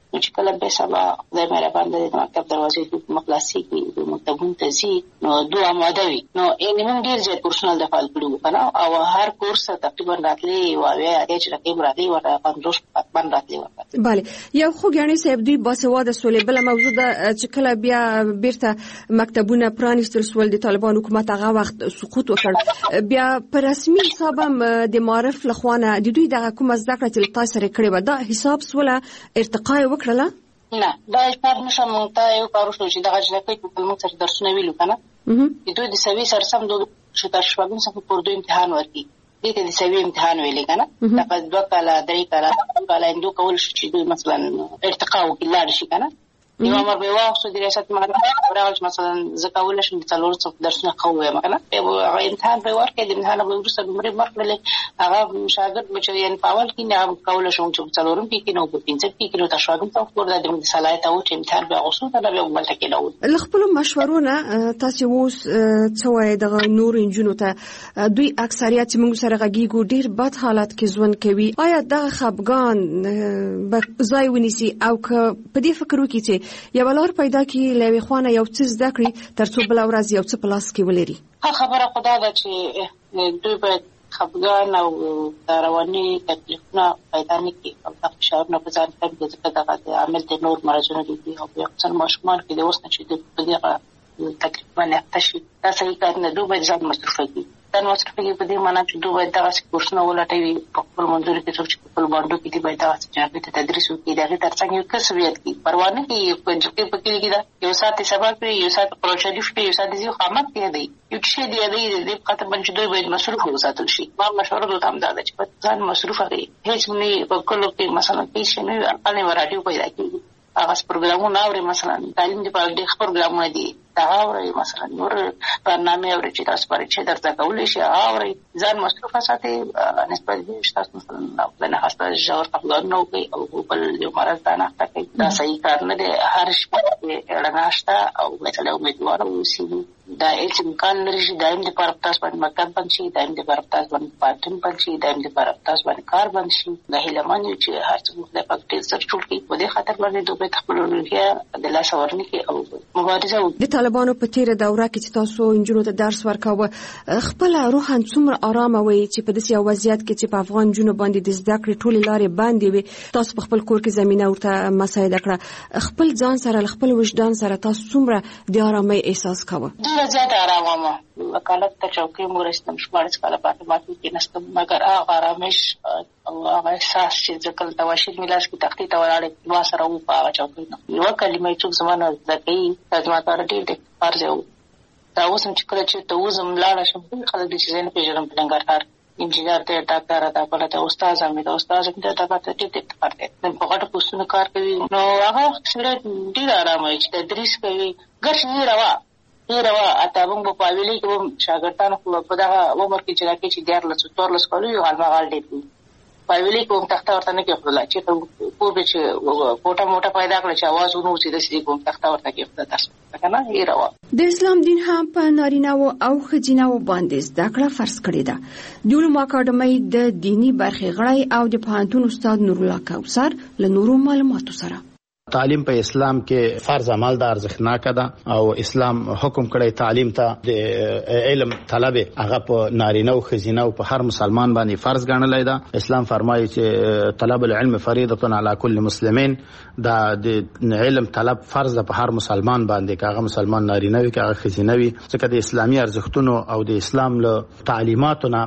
چې کله به سبا د مهربان د مکتب دروازې په مخلاصي کې د مکتبونو ته ځي نو دوه آماده وي نو یې موږ ډیر ځای پرسونل د فعال کړو کنه او هر کورس تقریبا راتلي او بیا د رقم راتلي ورته پنځوس باندې راتلي ورته bale یو خو غاڼې صاحب دوی باسواده سولې بل موضوع د چې کله بیا بیرته مکتبونه پرانیستل سول د طالبان حکومت هغه وخت سقوط وکړ بیا په رسمي حساب د معرف لخوانه د دوی دغه کوم زده کړه چې تاسو سره کړې و دا حساب سوله ارتقا وکړه نه دا حساب نشم ته یو کار وشو چې دغه ځکه چې موږ سره درسونه ویلو کنه دوی د سوي سره سم دوه چې تاسو شپږم څخه پر دوه امتحان ورکړي دې ته د سوي امتحان ویلې کنه دا په دوه کاله درې کاله کاله اندو کول شي چې دوی مثلا ارتقا وکړي شي کنه یو امر به واخصو د ریاست مهمه راوځ مثلا زکاول شي د څلور څو درسونه قوي مثلا هغه امتحان به ورکړي د امتحان به ورسره مری مرکړي هغه شاګرد بچو یې په اول کې نه کول شو چې څلورم کې کې نو په پنځم کې کې نو تاسو هغه څو ور د صلاحیت او چې امتحان به غوښتل دا به ولته کې نو لخپل مشورونه تاسو اوس څو د نور انجنونو ته دوی اکثریت موږ سره غږیږو ډیر بد حالت کې ژوند کوي آیا دغه خپګان به ځای ونیسي او که په دې فکر وکړي چې یو لار پیدا کی لوي خوانه یو څه زده کړی ترڅو بل ورځ یو څه پلاس کې ولري خبره خدا ده چې دوی به خپګان او رواني تکلیفونه پیدا نه کړي او د فشارونو په ځان کې ځکه دغه عامل د نور مرزونه دي او په څن ماشومان کې د اوس نه چې د دغه تکلیف باندې تشي دا صحیح کار نه دوی به ځان مصرف کړي دا مصرف کړي په دې معنی چې دوی دغه کورسونه ولټوي په خپل منځوري کې څوک چې په باندې کې دی باید تاسو چې په تدریس وکړي دا ترڅنګ یو کسبیت کی پروا نه کوي په چې په کې کې یو ساعت سبق کوي یو ساعت پروژه دی یو ساعت دی خامت دی دی یو څه دی دی د خاطر باندې دوی باید مصروف وساتل شي ما مشوره دوی هم دا چې په ځان مصروف کړي هیڅ نه په کلو کې مثلا کې شنو اړانه ورادیو پیدا کیږي هغه پروګرامونه اوري مثلا تعلیم دی په ډېر پروګرامونه دي دا اوري مثلا نور برنامه اوري چې تاسو پرې چې درته کولای شي اوري ځان مصروف ساتي نسبت دې تاسو مثلا نه هسته جوړ خپل نو کوي او بل یو مرز دا نه کوي دا صحیح کار نه دی هر شپه رڼاشته او مثلا امیدوار اوسئ دا هیڅ امکان لري چې دایم د پر تاسو باندې مکتب بند شي دایم د پر تاسو باندې پاتم بند شي دایم د پر تاسو باندې کار بند شي د هیلمان چې هر څه د پکټ سره ټول کې په دې خاطر باندې دوی خپل لوري د لاس ورني کې او مبارزه د طالبانو په تیر دوره کې چې تاسو انجونو ته درس ورکاوه خپل روحان څومره آرام وي چې په داسې وضعیت کې چې په افغان جنو باندې د زده کړې ټولې لارې باندې وي تاسو په خپل کور کې زمينه ورته مساعده کړه خپل ځان سره خپل وجدان سره تاسو څومره د آرامۍ احساس کاوه زیات آرام ما وکالت ته چوکۍ مورستم شپږ کاله پاتې ماتې کې نستم مګر هغه آرامش او هغه احساس چې ځکه تواشیر ملاش کې تختی ته ولاړې وا سره و په چوکۍ نو یو کلمه چې زمانه ځکه تاسو ته راټیل ارزو دا اوس چې کله چې ته وزم لاړ شم خلک دې چې نه پیژنم په لنګارتار انجینر ته ډاکټر ته بل ته استاد هم ته استاد هم ته دا ته ټیټ ټیټ کار کوي په غټه پوسټونو کار کوي نو هغه سره ډیر آرام وي چې تدریس کوي ګرځي روا روا اته موږ په ویلي کې شاګردانو په دغه عمر کې چې راکې چې ډیر لڅ تور لڅ کولو یو حال مغال دی په ویلي کې تخته ورته نه کېږي چې ته پوره چې کوټه موټه پیدا کړل چې आवाज ونو چې د سړي کوم تخته ورته کېږي تاسو کنه یې روا د اسلام دین هم په نارینه او خجینه و باندې زده کړه فرض کړی ده د علوم اکاډمۍ د دینی برخې غړی او د پوهنتون استاد نور الله کوثر له نورو معلوماتو سره تعلیم په اسلام کې فرض عمل د ارزښتناک ده او اسلام حکم کړی تعلیم ته د علم طلب هغه په نارینه او خزینه او په هر مسلمان باندې فرض ګڼلای ده اسلام فرمایي چې طلب العلم فریضه علی کل مسلمین دا د علم طلب فرض ده په هر مسلمان باندې کاغه مسلمان نارینه وي کاغه خزینه وي ځکه د اسلامي ارزښتونو او د اسلام له تعلیماتونه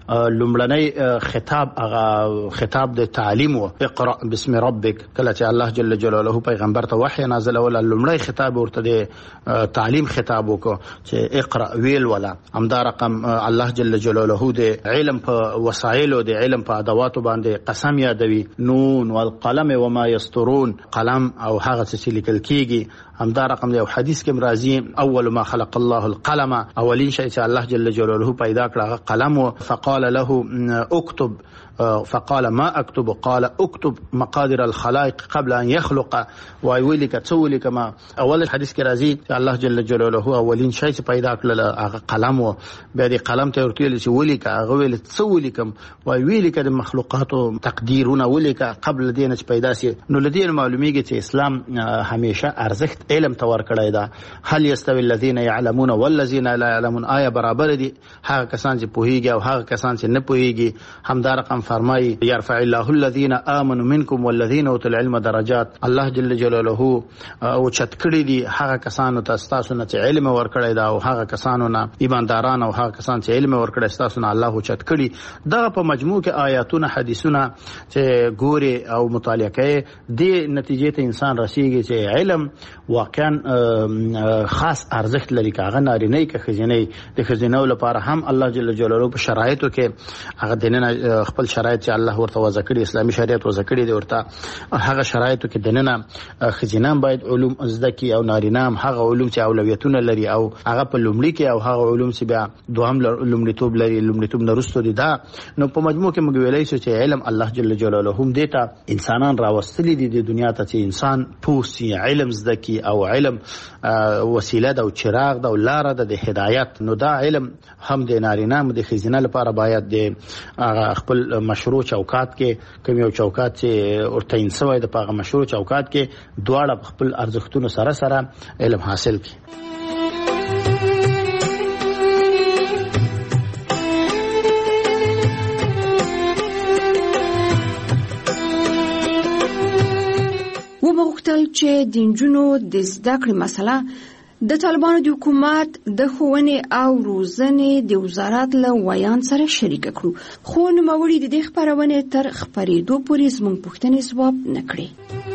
لومړنی خطاب هغه خطاب د تعلیم او اقرا بسم ربک کله چې الله جل جلاله پیغمبر ته وحی نازل ول لومړی خطاب ورته د تعلیم خطاب وکړو چې اقرا ویل ولا همدا رقم الله جل جلاله د علم په وسایل او د علم په ادواتو باندې قسم یادوي نون والقلم وما يسطرون قلم او هغه څه لیکل کیږي همدا رقم یو حدیث کې مرضی اول ما خلق الله القلم اولین شی چې الله جل جلاله پیدا کړ قلم فقال له اكتب فقال ما اكتب قال اكتب مقادير الخلائق قبل ان يخلق وایولی ک څولې کما اول حدیث کې راځي الله جل جلاله اولین شی چې پیدا کړل هغه قلم و بیا دې قلم ته ورته چې ولي ک هغه ویل څولې کم وایولی ک د مخلوقات تقدیرونه ولي ک قبل دې نه پیدا سي نو لدی معلومیږي چې اسلام همیشه ارزښت علم تور کړی دا هل يستوي الذين يعلمون والذين لا يعلمون آیا برابر دي هغه کسان چې پوهیږي او هغه کسان چې نه پوهیږي همدار رقم فرمایي يرفع الله الذين امنوا منكم والذين اوتوا العلم درجات الله جل جلاله او چتکړي دي هغه کسانو ته تاسو نه چې علم ورکړی دا او هغه کسانو نه ایمانداران او هغه کسان چې علم ورکړی تاسو نه الله چتکړي دا په مجموع کې آیاتونه حدیثونه چې ګوري او مطالعه کوي د نتیجې ته انسان رسیږي چې علم واقعا خاص ارزښت لري کاغه نارینه کې خزینه د خزینه لپاره هم الله جل جلاله په شرایطو کې هغه دنه خپل شرایط چې الله ورته وضع کړی اسلامي شریعت وضع کړی دی ورته هغه شرایطو کې دنه خزینه باید علوم زده کی او نارینه هم هغه علوم چې اولویتونه لري او هغه په لومړي کې او هغه علوم چې بیا دوهم لومړیتوب لري لومړیتوب نرسته دي دا نو په مجموع کې موږ ویلای شو چې علم الله جل جلاله هم دیتا انسانان راوستلي دي د دنیا ته چې انسان پوسی علم زده کی او علم وسیله د او چراغ د او لار د هدایت نو دا علم هم د نارینه هم د خزینه لپاره باید د خپل مشروع چوکات کې کوم یو چوکات چې ورته انسوي د پاغه مشروع چوکات کې دواړه خپل ارزښتونو سره سره علم حاصل کړي. وبغتل چې د نجونو د زده کړې مسله د طالبانو د حکومت د ښوونې او روزنې د وزارت له ویان سره شریک کړو خو نوموړي د دې خپرونې تر خپرېدو پورې زموږ پوښتنې ځواب نه کړې.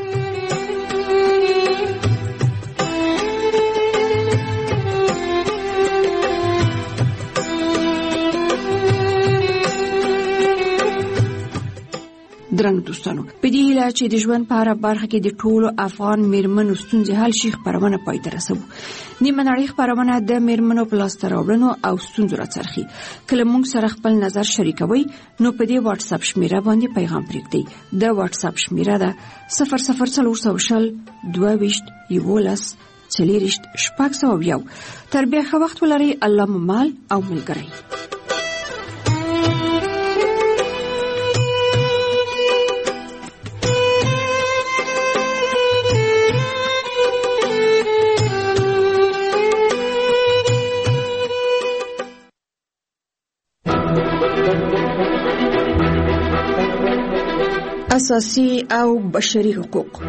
درنګ دوستانو په دې هیله چې د ژوند په هره برخه کې د ټولو افغان میرمنو ستونزې حل شي خپرونه پای ته رسوو. نیمه نړۍ خپرونه د میرمنو په لاسته راوړنو او ستونزو راڅرخي. کله موږ سره خپل نظر شریکوي نو په دې واتس اپ شمیره باندې پیغام پرېږدئ. د واتس اپ شمیره ده صفر صفر څلور سوه شل دوه ویشت یولس څلېرویشت شپږ سوه یو. تر بیا ښه وخت ولرئ. الله مو مال او ملګری. اساسي او بشري حقوق.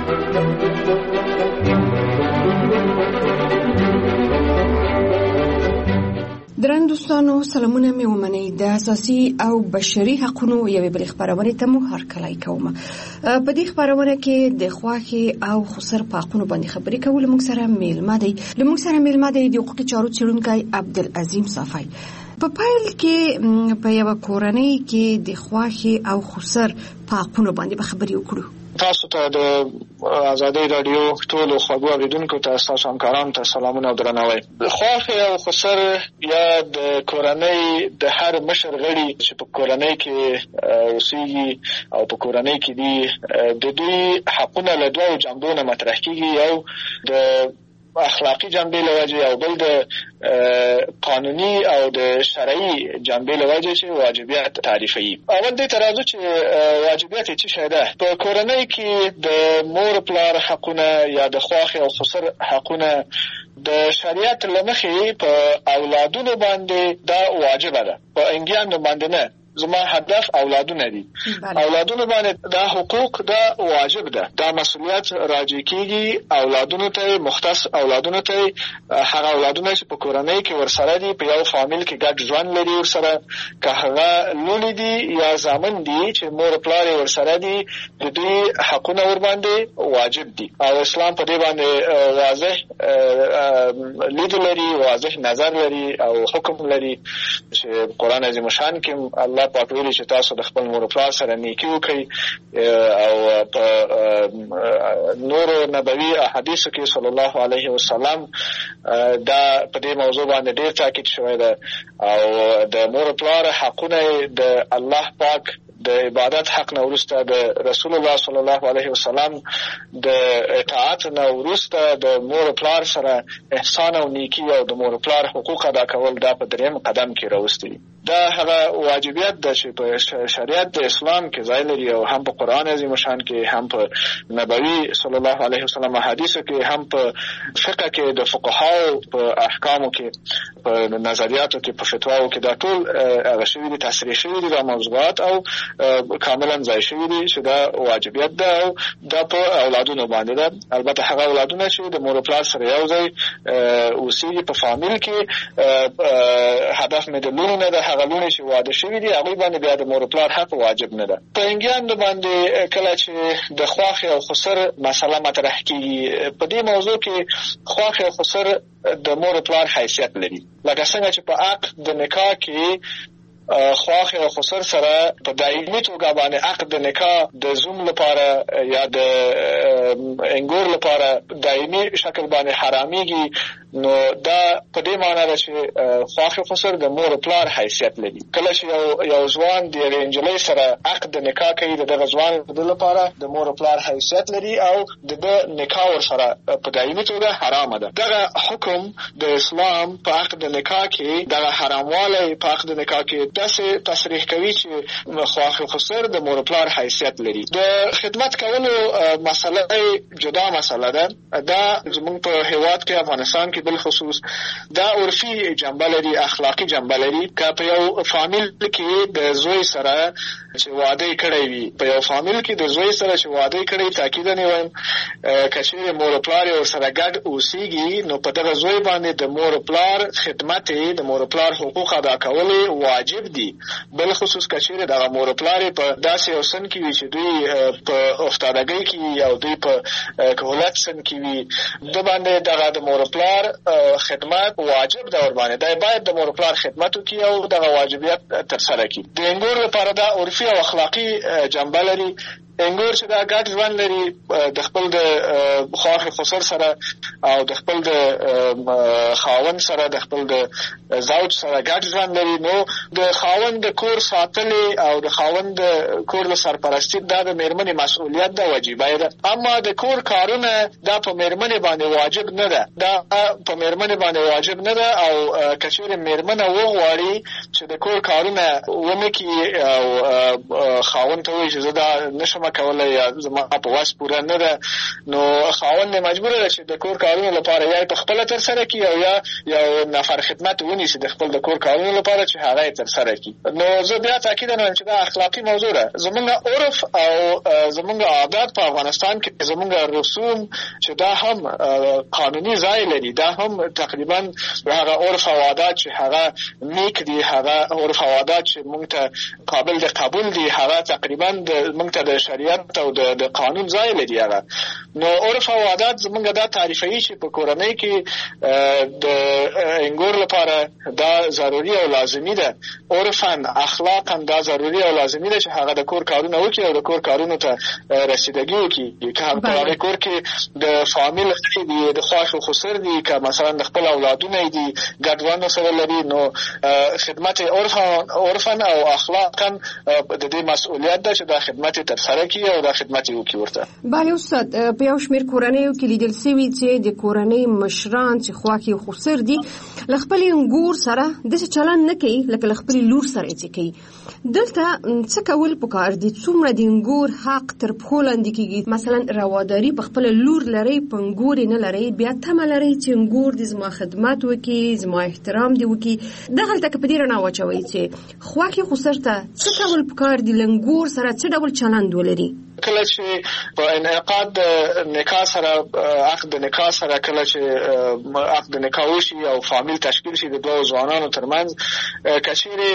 درنګ دوستانو سلامونه مې ومنئ. د اساسي او بشري حقوقو یوې بلې خپرونې ته مو هرکلی کوم. په دې خپرونه کې د خواښې او خسر په حقوقو باندې خبرې کول موږ سره میلمه دی. موږ سره میلمه دی د حقوقي چارو څېړونکی عبدالعظیم صافی. په پایل کې په یو کورنۍ کې د خواښې او خسر په حقوقو باندې به خبرې وکړو. تاسو ته د آزادۍ رادیو ټولو خوږو اوریدونکو ته تاسو همکارانو ته سلامونه او درناوی. خواښې او خسر یا د کورنۍ د هر مشر غړي چې په کورنۍ کې اوسېږي او په کورنۍ کې دي د دوی حقونه له دوو جنبو نه مطرح کېږي. یو د اخلاقی جنبه لوجه او بل د قانوني او د شرعي جنبه لوجه چې واجبات تعریفي. اول دې ترازو چې واجبات چې شاده په کورنۍ کې د مور پلار حقونه یا د خواښې او خسر حقونه د شریعت لمخې په اولادونو باندې دا واجب ده، په انګیانو باندې نه. زما هدف اولادونه دي. اولادونه باندې دا حقوق دا واجب ده، دا مسؤلیت راجع کیږي اولادونو ته، مختص اولادونو ته. هغه اولادونه چې په کورنۍ کې ورسره دي، په یو فامیل کې ګډ ژوند لري ورسره، که هغه لونی دي یا زامن دي چې مور پلار ورسره دي، د دوی حقونه ور باندې واجب دي. او اسلام په دې باندې واضح لید لري، واضح نظر لري او حکم لري چې قرآن عظیم شان کې الله پاک ویلي چې تاسو د خپل مور پلار سره نیکي وکړئ. او په نور نبوي احادیثو کې صلی الله علیه وسلم دا په دې موضوع باندې ډېر تاکید شوی ده. او د مور پلار حقونه د الله پاک د عبادت حق نه وروسته د رسول الله صلی الله علیه وسلم د اطاعت نه وروسته د مور پلار سره احسان او نیکی او د مور پلار حقوق ادا کول دا په دریم قدم کې راوستي. دا هغه واجبیت ده چې په شریعت د اسلام کې ځای لري او هم په قرآن عظیم شان کې، هم په نبوي صلی الله علیه وسلم حدیثو کې، هم په فقه کې د فقهاو په احکامو کې، په نظریاتو کې، په فتواو کې، دا ټول هغه شوي دي، تصریح شوي دي دا موضوعات او کاملا ځای شوي دي چې دا واجبیت ده او دا په اولادونو باندې ده. البته هغه اولادونه چې د مور او پلار سره یو ځای اوسېږي په فامیل کې، هدف مې د لونو نه ده، هغه لونې چې واده شوي دي هغوی باندې بیا د مور او پلار حق واجب نه ده. په انګیانو باندې کله چې د خواښې او خسر مسله مطرح کېږي، په دې موضوع کې خواښې او خسر د مور او پلار حیثیت لري، لکه څنګه چې په عقد د نکاح کې خواښې او خسر سره په دایمي توګه باندې عقد د نکاح د زوم لپاره یا د انګور لپاره دایمي شکل باندې حرامېږي، نو دا په دې معنی ده چې خواښې او خسر د مور او پلار حیثیت لري. کله چې یو یو ځوان د یوې نجلۍ سره عقد د نکاح کوي، د دغه ځوان د لپاره د مور او پلار حیثیت لري او د ده نکاح ورسره په دایمي توګه حرامه ده. دغه حکم د اسلام په عقد د نکاح کې، دغه حراموالی په عقد د نکاح کې داسې تصریح کوي چې خواښې او خسر د مور او پلار حیثیت لري. د خدمت کولو مسله جدا مسله ده. دا زموږ په هیواد کې افغانستان کې بالخصوص دا عرفي جنبه لري، اخلاقي جنبه لري. که په یو فامیل کې د زوی سره چې واده کړی وي، په یو فامیل کې د زوی سره چې واده کړی، تاکیدا نه وایم که چېرې مور او پلار یې ورسره ګډ اوسېږي، نو په دغه زوی باندې د مور او پلار خدمت، د مور او پلار حقوق ادا کول واجب دي. بالخصوص که چېرې دغه مور او پلار په داسې یو سن کې وي چې دوی په افتادګۍ کې وي او دوی په کهولت سن کې وي، د باندې دغه د مور او پلار خدمت واجب ده ور باندې. دا باید د مور او پلار خدمت وکړي او دغه واجبیت ترسره کړي. د انګور لپاره دا عرفي او اخلاقي جنبه لري. انګور چې دا ګډ ژوند لري د خپل د خواښې خسر سره او د خپل د خاوند سره، د خپل د زوج سره ګډ ژوند لري، نو د خاوند د کور ساتلې او د خاوند د کور د سرپرستی دا د میرمنې مسؤلیت ده، واجبه ده. اما د کور کارونه دا په میرمنې باندې واجب نه ده، دا په میرمنې باندې واجب نه ده. او که چېرې میرمنه وغواړي چې د کور کارونه ونه کړي او خاوند ته وایي چې زه دا نشم کوله یا زما په وس پوره نه ده، نو خاوند مجبور ده چې د کور کارونو لپاره یا په خپل تر سره کړي او یا یو نفر خدمت ونیسي د خپل د کور کارونو لپاره چې هغه تر سره کړي. نو زه بیا تاکید کوم چې دا اخلاقی موضوع ده. زمونږ عرف او زمونږ عادت په افغانستان کې، زمونږ رسوم چې دا هم قانوني ځای لري، دا هم تقریبا هغه عرف او عادت چې هغه نیک دي، هغه عرف او عادت چې موږ ته قابل د قبول دي، هغه تقریبا موږ ته د شریعت او د قانون ځای لري. هغه نو عرف او عادت زمونږ دا تعریفوي چې په کورنۍ کې د انګور لپاره دا ضروري او لازمي ده. عرفاً اخلاقاً دا ضروري او لازمي ده چې هغه د کور کارونه وکړي او د کور کارونو ته رسیدګي وکړي. که په هغه کور کې د فامیل دي، د خواښ او خسر دي، که مثلا د خپل اولادونه دي ګډوانو سره لري، نو خدمت عرفاً او اخلاقاً د دې مسؤلیت ده چې دا خدمت ترسره کړي او دا خدمت وکړي ورته. بله استاد، په یو شمېر کورنیو کې لیدل شوي چې د کورنۍ مشران چې خواښې او خسر دي له خپلې انګور سره داسې چلند نه کوي لکه له خپلې لور سره چې کوي. دلته څه کول پکار دي؟ څومره د انګور حق تر پښو لاندې کېږي؟ مثلا رواداري په خپله لور لرئ، په انګور یې نه لرئ، بیا تمه لرئ چې انګور دې زما خدمت وکړي، زما احترام دې وکړي. دغلته که په دې رڼا واچوئ چې خواښې خسر ته څه کول پکار دي، له انګور سره څه ډول چلند ولري؟ کله چې په انعقاد د نکاح سره، عقد د نکاح سره، کله چې عقد د نکاح وشي او فامیل تشکیل شي د دوه ځوانانو ترمنځ، که چېرې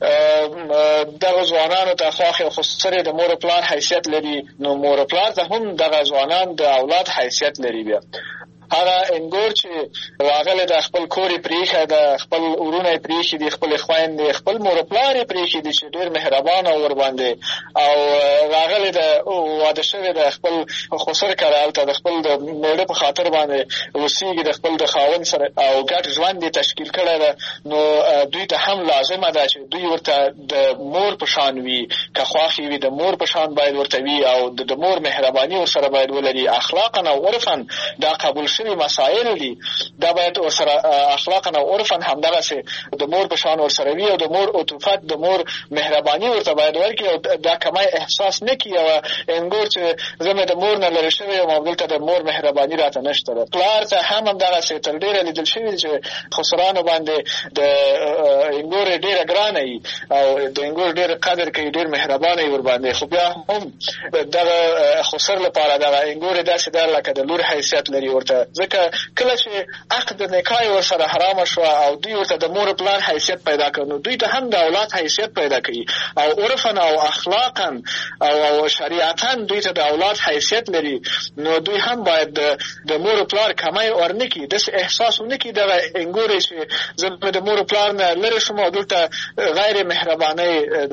دغه ځوانانو ته خواښې او خسر د مور او پلار حیثیت لري، نو مور او پلار ته هم دغه ځوانان د اولاد حیثیت لري. بیا هغه انګور چې راغلی د خپل کور یې پرېښی د خپل ورونه یې پرېښي دي خپلې خویندې خپل مور پلار یې پرېښي دي چې ډېر مهربانه ورباندې او راغلی د واده شوی د خپل خسر کره هلته د خپل د مېړه په خاطر باندې اوسېږي د خپل د خاوند سره او ګډ ژوند یې تشکیل کړی ده نو دوی ته هم لازمه ده چې دوی ورته د مور په شان وي که خوښ یې وي د مور په شان باید ورته وي او د مور مهرباني ورسره باید ولري اخلاقا او عرفا دا قبول شوي مسایل دي دا باید ورسره اخلاقا او عرفا همدغسې د مور په شان ورسره وي او د مور عطوفت د مور مهرباني ورته باید ورکړي او دا کمی احساس نه کړي او انګور چې زه مې د مور نه لرې شوی یم او دلته د مور مهرباني راته نشته ده پلار ته هم همدغسې تر ډېره لیدل شوي چې خسرانو باندې د انګور ډېره ګرانه وي او د انګور ډېر قدر کوي ډېر مهربانه وي ورباندې خو بیا هم دغه خسر لپاره دغه انګور یې داسې ده لکه د لور حیثیت لري ورته ځکه کله چې عقد نکاح ورسره حرامه شوه او دوی ورته د مور پلار حیثیت پیدا کړ نو دوی ته هم د اولاد حیثیت پیدا کوي او عرفا او اخلاقا او او شریعتا دوی ته د اولاد حیثیت لري نو دوی هم باید د مور پلار کمی ورنه کړي داسې احساس ونه کړي دغه انګور چې زه د مور پلار نه لرې شوم او دلته غیر مهربانۍ د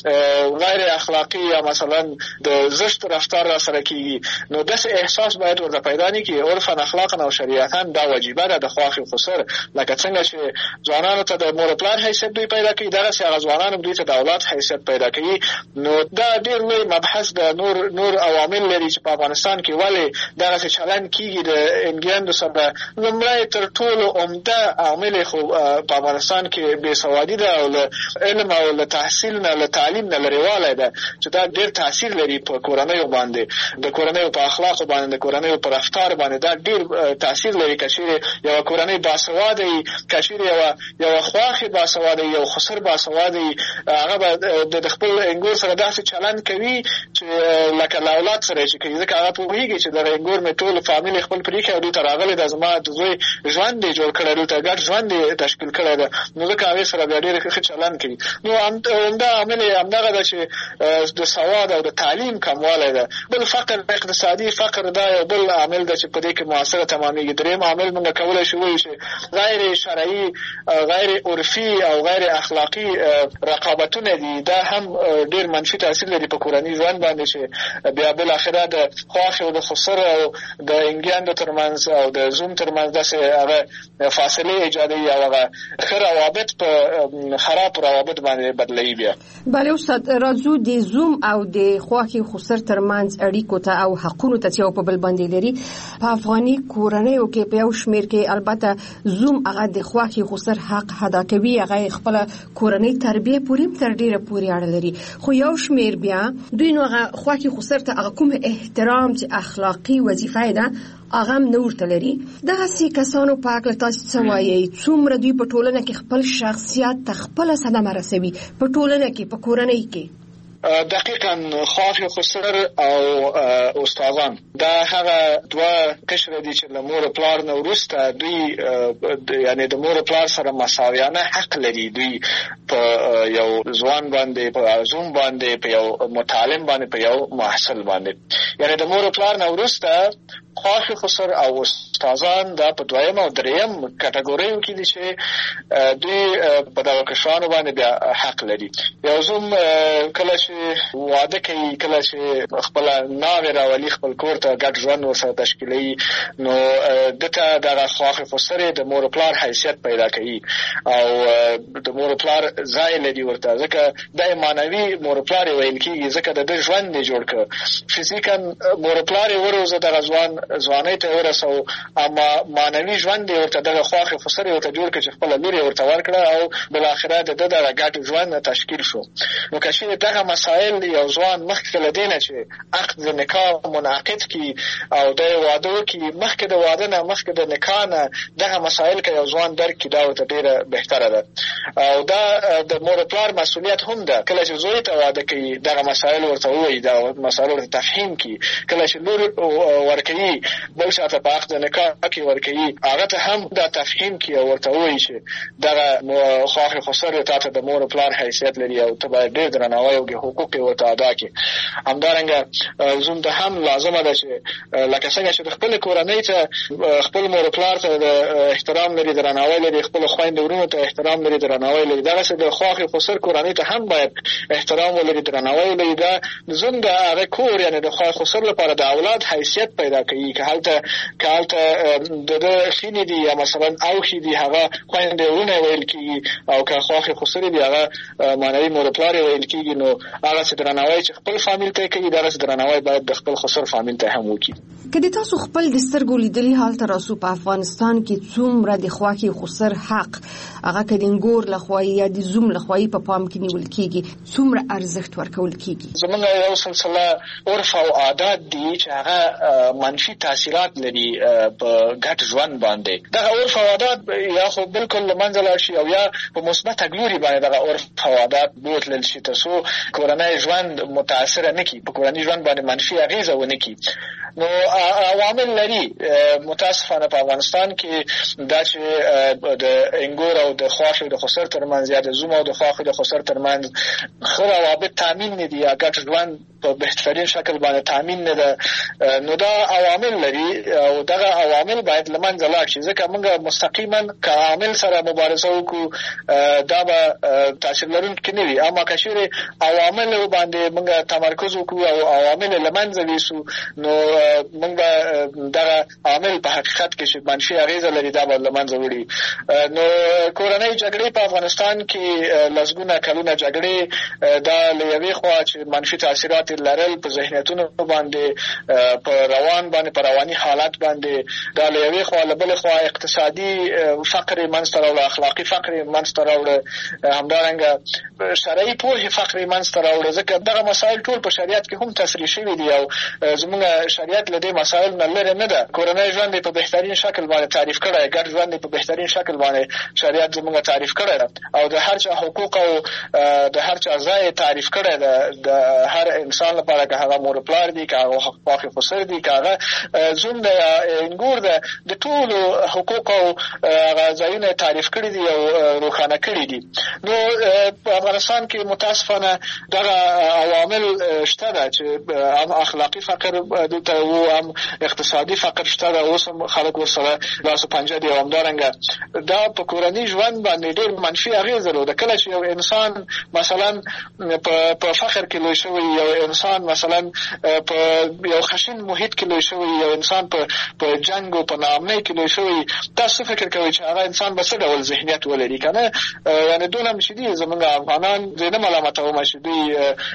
غیر اخلاقي یا مثلا د زشت رفتار را سره کېږي نو داسې احساس باید ورته پیدا نه کړي عرفا اخلاقا او شریعتا دا واجبه ده د خواښ خسر لکه څنګه چې ځوانانو ته د مور پلار حیثیت دوی پیدا کوي دغسې هغه ځوانان هم دوی ته د اولاد حیثیت پیدا کوي نو دا ډېر لوی مبحث د نور نور عوامل لري چې په افغانستان کې ولې دغسې چلند کېږي د انګلیندو سره لومړی تر ټولو عمده عامل خو په افغانستان کې بېسوادي ده او له علم او له تحصیل نه له تعلیم نه لرېوالی ده چې دا ډېر تاثیر لري په کورنیو باندې د کورنیو په اخلاقو باندې د کورنیو په رفتار باندې دا ډېر تاثیر لري که چېرې یوه کورنۍ باسواده وي که چېرې یوه یوه خواښې باسواده وي یو خسر باسواده وي هغه به د خپل انګور سره داسې چلند کوي چې لکه له اولاد سره چې کوي ځکه هغه پوهېږي چې دغه انګور مې ټول فامیل خپل پرېښی او دلته راغلی ده زما د زوی ژوند یې جوړ کړی دلته ګډ ژوند یې تشکیل کړی ده نو ځکه هغې سره بیا ډېر ښه چلند کوي نو همدا عامل یې همدغه ده چې د سواد او د تعلیم کموالی ده بل فقر اقتصادي فقر دا یو بل عامل ده چې په دې کې مؤثره تمامېږي درېیم عامل موږ کولی شو وایو چې غیر شرعي غیر عرفي او غیر اخلاقي رقابتونه دي دا هم ډېر منفي تاثیر لري په کورني ژوند باندې چې بیا بالاخره د خواښې او د خسر او د انګلیندو ترمنځ او د زوم ترمنځ داسې هغه فاصلې ایجادوي او هغه ښه روابط په خراب روابط باندې بدلوي بیا بله استاد راځو د زوم او د خواښې خسر ترمنځ اړیکو ته او حقونو ته چې یو په بل باندې لري په افغاني کورنیو کې په یو شمېر کې البته زوم هغه د خواښې خسر حق ادا کوي هغه خپله کورنۍ تربیه پورې تر ډېره پورې اړه لري خو یو شمېر بیا دوی نو هغه خواښې خسر ته هغه کوم احترام چې اخلاقي وظیفه ده هغه هم نه ورته لري دغسې کسانو په هکله تاسو څه وایئ څومره دوی په ټولنه کې خپل شخصیت ته خپله صدمه رسوي په ټولنه کې په کورنۍ کې دقیقا خواښې خسر او استادان دا هغه دوه قشره دي چې له مور پلار نه وروسته دوی یعنې د مور پلار سره مساویانه حق لري دوی په یو ځوان باندې په زوم باندې په یو متعلم باندې په یو محصل باندې یعنې د مور پلار نه وروسته خواښې خسر او استادان دا په دویم او دریم کټګوریو کې دي چې دوی په دغه کشرانو باندې بیا حق لري یو زوم کله چې واده کوي کله چې خپله ناوې راولي خپل کور ته ګډ ژوند ورسره تشکیلوي نو ده ته دغه خواښې خسر د مور پلار حیثیت پیدا کوي او د مور پلار ځای لري ورته ځکه دا یې معنوي مور پلار یې ویل کېږي ځکه د ده ژوند یې جوړ کړه فزیکا مور پلار یې وروزه دغه ځوان ځوانۍ ته ورسو اما معنوي ژوند یې ورته دغه خواښې خسر یې ورته جوړ کړه چې خپله لور یې ورته ورکړه او بالاخره د ده دغه ګډ ژوند تشکیل شو نو که چېرې دغه مسایل یو ځوان مخکې له دې نه چې عقد د نکاح منعقد کړي او د واده وکړي مخکې د واده نه مخکې د نکاح نه دغه مسایل که یو ځوان درک کړي دا ورته ډېره بهتره ده او دا د مور پلار مسؤلیت هم ده کله چې زوی ته واده کوي دغه مسایل ورته ووایي دغه مسایل ورته تفهیم کړي کله چې لور ورکوي ورکوي بل چاته په عقد نکاح کې ورکوي هغه ته هم دا تفهیم کې ورته وایي چې دغه خواخې خسر ته د مور پلار حیثیت لري او ته باید ډېر درناوی او حقوق ورته ادا کړي. همدارنګه زوم ته هم لازمه ده چې لکه څنګه چې د خپل کورنۍ ته خپل مور پلار ته د احترام لري درناوی لري خپل خویندې ورونو ته احترام لري درناوی لري دغسې د خواخې خسر کورنۍ ته هم باید احترام ولري درناوی لري. دا زوم د هغه کور یعنې د خواخې خسر لپاره د اولاد حیثیت پیدا کوي که هلته که هلته د ده خینې دي یا مثلا اوښې دي هغه خویندې ورونه ویل کېږي او که خواخې خسرې دي هغه معنوي مور پلار ویل کېږي. نو هغسې درناوی چې خپل فامیل ته کوي دغسې درناوی باید د خپل خسر فامیل ته هم وکړي. که د تاسو خپل د سترګو لیدلي حال ته راسو په افغانستان کې څومره د خواخې خسر حق هغه که د انګور لخوا یا د زوم لخوا په پام کې نیول کېږي څومره ارزښت ورکول کېږي؟ زموږ یو سلسله عرف او عادات دي چې هغه منفي تاثیرات لري په ګډ ژوند باندې. دغه عرف او عادات یا خو بالکل له منځه لاړ شي او یا په مثبته ګلوري باندې دغه عرف او عادات بوتلل شي تر څو کورنۍ ژوند متاثره نه کړي په کورنۍ ژوند باندې منفي اغېزه ونه کړي. نو عوامل لري متاسفانه په افغانستان کې دا چې د انګور او د خواخې د خسر ترمنځ یا د زوم او د خواخې د خسر ترمنځ ښه روابط تامین نه دي یا ګډ ژوند په بهترین شکل باندې تامین نه ده. نو دا عوامل لري او دغه عوامل باید له منځه لاړ شي ځکه موږ مستقیما که عامل سره مبارزه وکړو دا به تاثیر لرونکي نه وي. اما که چیرې عوامل باندې موږ تمرکز وکړو او عوامل له منځه ویسو نو موږ به دغه عامل په حقیقت کې چې منفي اغېزه لري دا به له منځه وړي. نو کورنۍ جګړې په افغانستان کې لسګونه کلونه جګړې دا له یوې خوا چې منفي تاثیرات لرل په ذهنیتونو باندې په روان باندې په رواني حالت باندې دا له یوې خوا له بلې خوا اقتصادي فقر یې منځته راوړه اخلاقي فقر یې منځته راوړه همدارنګه شرعي پوهې فقر یې منځته راوړه ځکه دغه مسایل ټول په شریعت کې هم تصریح شوي دي او زموږ شریعت له دې مسایل نه لرې نه ده. کورنۍ ژوند یې په بهترین شکل باندې تعریف کړی ګډ ژوند یې په بهترین شکل باندې شریعت زموږ تعریف کړی ده او د هر چا حقوق او د هر چا ځای تعریف کړی ده د هر انسان لپاره که هغه مور پلار دي که هغه خواخې خسر دي که هغه زوم ده یا انګور ده د ټولو حقوق او هغه ځایونه تعریف کړي دي او روښانه کړي دي. نو په افغانستان کې متاسفانه دغه عوامل شته ده چې هم اخلاقي فقر دلته و هم اقتصادي فقر شته ده اوس هم خلک ورسره لاس و پنجه دي او همدارنګه دا په کورني ژوند باندې ډېر منفي اغېزه لري. کله چې یو انسان مثلا په فخر کې لوی شوی یو انسان مثلا په یو خشن محیط کې لوی شوی یو انسان په په جنگ او په ناامنۍ کې لوی شوی تاسو فکر کوئ چې هغه انسان به څه ډول ذهنیت ولري که نه؟ یعنې دونه چې دي زموږ افغانان زه نه ملامتوم چې دوی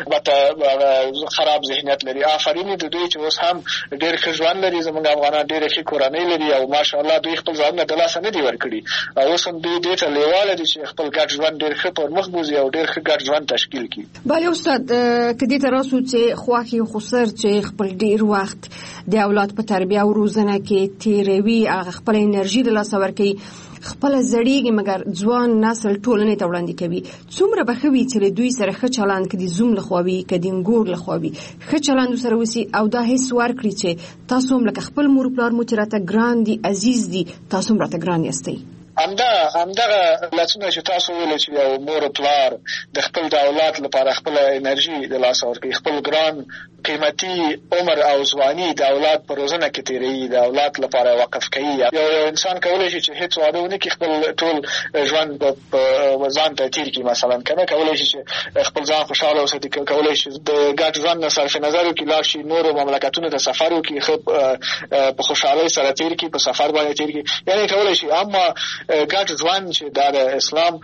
البته خراب ذهنیت لري. آفرین د دوی چې اوس هم ډېر ښه ژوند لري زموږ افغانان ډېرې ښې کورنۍ لري او ماشاءالله دوی خپل ځانونه د لاسه نه دي ورکړي او اوس هم دوی دې ته لیواله دي چې خپل ګډ ژوند ډېر ښه پر مخ بوځي او ډېر ښه ګډ ژوند تشکیل کړي. بله استاد که دې ته راسو چې خواخې خسر چې خپل ډېر وخت د اولاد په تربیه او روزنه کې تېروي هغه خپل انرژي د لاسه ورکوي خپله زړیږي مګر ځوان نسل ټولنې ته وړاندې کوي څومره به ښه وي چې له دوی سره ښه چلند که د زوم لخوا وي که د انګور لخوا وي ښه چلند ورسره وسي او دا حس ورکړي چې تاسو هم لکه خپل مور پلار مو چې راته ګران دي عزیز دي تاسو هم راته ګران یاستئ. همدا همدغه لاسونه چې تاسو ویل چې یو مور پلار د خپل د اولاد لپاره خپل انرژي د لاسه ورکوي خپل ګران قیمتي عمر او ځواني د اولاد په روزنه کې تیروي د اولاد لپاره وقف کوي. یو یو انسان کولی شي چې هیڅ واده ونه کړي خپل ټول ژوند په ځان ته تیر کړي مثلا که نه کولی شي چې خپل ځان خوشحاله وساتي کولی شي د ګډ ژوند نه صرف نظر وکړي لاړ شي نورو مملکتونو ته سفر وکړي ښه په خوشحالۍ سره تیر کړي په سفر باندې تیر کړي یعنې کولی شي. اما ګډ ژوند چې دا د اسلام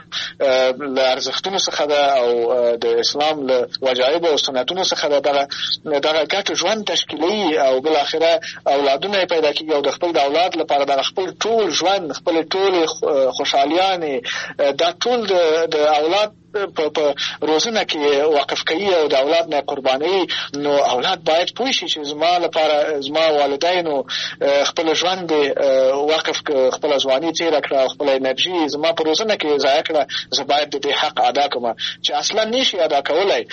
له ارزښتونو څخه ده او د اسلام له وجایبو او سنتونو څخه ده دغه دغه ګډ ژوند تشکیلوي او بالاخره اولادونه یې پیدا کېږي او د خپل د اولاد لپاره دغه خپل ټول ژوند خپلې ټولې خوشحالیانې دا ټول د اولاد په روزنه کې وقف کوي او د اولاد نه قرباني، نو اولاد باید پوه شي چې زما لپاره زما والدینو خپل ژوند وقف خپل ځواني تېره کړه، خپل انرژي زما په روزنه کې ضایع کړه، زه باید د دې حق ادا کړم چې اصلا نشي ادا کولای.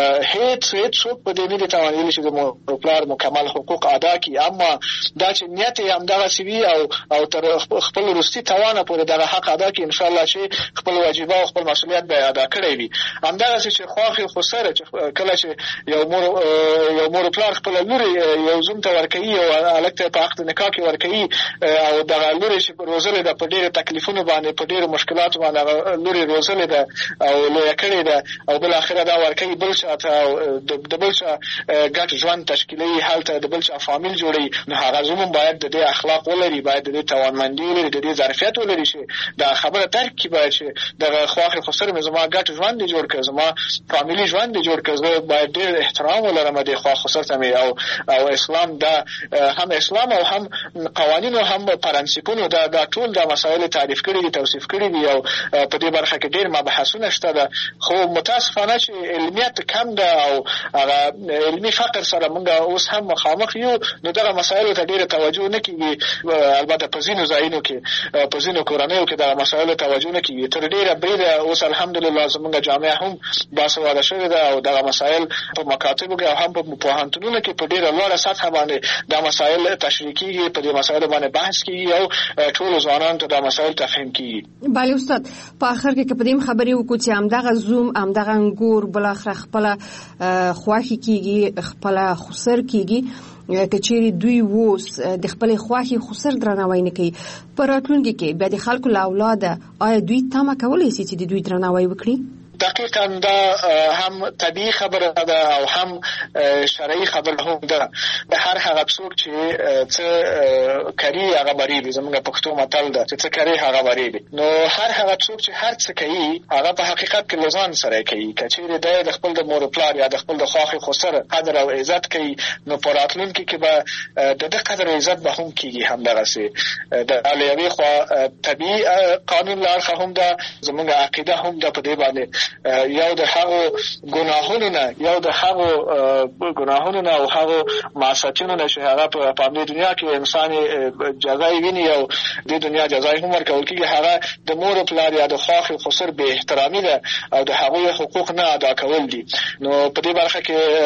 هیڅ هیڅ څوک په دې نه دي توانیدلی چې د مور پلار مکمل حقوق ادا کړي، اما دا چې نیت یې همدغسې وي او او تر خپل وروستي توانه پورې دغه حق ادا کړي، انشاءالله چې خپل واجبه او خپل مسؤلیت به ادا کړی وي. همدغسې چې خواښې خسره چې کله چې یو مور یو مور پلار خپله لورې یو زوم ته ورکوي او هلک ته په عقد نکاح کې ورکوي او دغه لورې چې روزلې ده په ډېرو تکلیفونو باندې په ډېرو مشکلاتو باندې هغه لورې روزلې ده او لویه کړې ده او بالاخره دا ورکوي بل چا ته او د بل چا ګډ ژوند تشکیلوي، هلته د بل چا فامیل جوړوي، نو هغه زوم هم باید د دې اخلاق ولري، باید د دې توانمندي ولري، د دې ظرفیت ولري چې دا خبره درک کړي، باید چې دغه خواښې خسر مې زما ګډ ژوند دې جوړ کړه، زما فامیلي ژوند دې جوړ کړه، زه باید ډېر احترام ولرم دې خواښ خسر ته مې او او اسلام دا هم اسلام او هم قوانینو هم پرنسپونو دا دا ټول دا مسایل تعریف کړي دي، توصیف کړي دي او په دې برخه کې ډېر مبحثونه شته ده، خو متاسفانه چې علمیت کم ده او هغه علمي فقر سره موږ اوس هم مخامخ یو، نو دغه مسایلو ته ډېره توجه نه کېږي. البته په ځینو ځایونو کې په ځینو کورنیو کې دغه مسایلو توجه نه کېږي، تر ډېره بریده اوس الحمدلله زموږ جامعه هم باسواده شوې ده او دغه مسایل په مکاتبو کې او هم په پوهنتونونو کې په ډېره لوړه سطحه باندې دا مسایل تشریح کېږي، په دې مسایلو باندې بحث کېږي او ټولو ځوانانو ته دا مسایل تفهیم کېږي. بله استاد، په آخر کې که په دې خبرې وکړو چې همدغه زوم همدغه انګور بالاخره خپله خواښي کېږي، خپله خسر کېږي، که چیرې دوی اوس د خپلې خواښې خسر درناوی نه کوي، په راتلونکي کې بیا د خلکو له اولاده آیا دوی تمه کولی شي چې د دوی درناوی وکړي؟ دقیقاً دا هم طبیعي خبره ده او هم شرعي خبره هم ده. هر هغه څوک چې څه کوي هغه بریږي، زموږ پښتو متل ده چې څه کوي هغه بریږي، نو هر هغه څوک چې هر څه کوي هغه په حقیقت کې له ځان سره کوي. که چیرې دی د خپل د مور پلار یا د خپل د خواښې خسر قدر او عزت کوي، نو په راتلونکي کې به د ده قدر او عزت به هم کېږي. همدغسې د له یوې خوا طبیعي قانون له اړخه هم ده، زموږ عقیده هم ده په دې باندې یو د هغو ګناهونو نه یو د هغو ګناهونو نه او هغو معصیتونو نه چې هغه په همدې دنیا کې انسان جزا یې ویني او دې دنیا جزا یې هم ورکول کېږي، هغه د مور پلار یا د خواښې خسر بې احترامي ده او د هغوی حقوق نه ادا کول دي. نو په دې برخه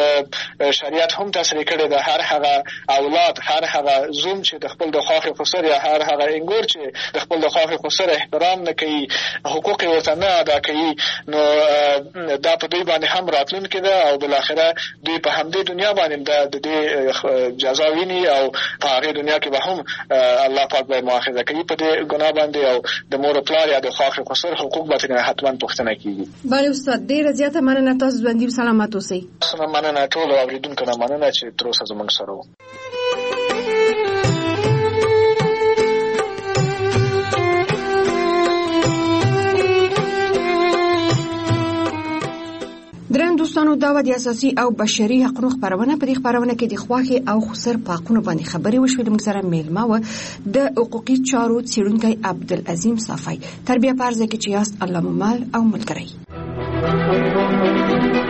کې شریعت هم تصریح کړې ده، هر هغه اولاد، هر هغه زوم چې د خپل د خواښې خسر یا هر هغه انګور چې د خپل د خواښې خسر احترام نه کوي، حقوق یې ورته نه ادا کوي، نو دا په دوی باندې هم راتلونکې ده او بالاخره دوی په همدې دنیا باندې د دې جزا ویني او په هغې دنیا کې به هم الله پاک به مؤاخذه کوي په دې ګناه باندې او د مور پلار یا د خواښې خسر حقوق به ترې حتما پوښتنه کېږي. بله استاد، ډېره زیاته مننه، تاسو ژوندي سلامت اوسئ. مننه ټولو اورېدونکو نه مننه چې تر اوسه زموږ سره وو. درېیم دوستانو، دا و د اساسي او بشري حقوقو خبرونه. په دې خبرونه کې د خواښې او خسر په حقونو باندې خبرې وشوې. موږ سره میلمه و د حقوقي چارو څېړونکی عبدالعظیم صافی. تر بیا په عرضه کې چې یاست الله مو مل او ملګری.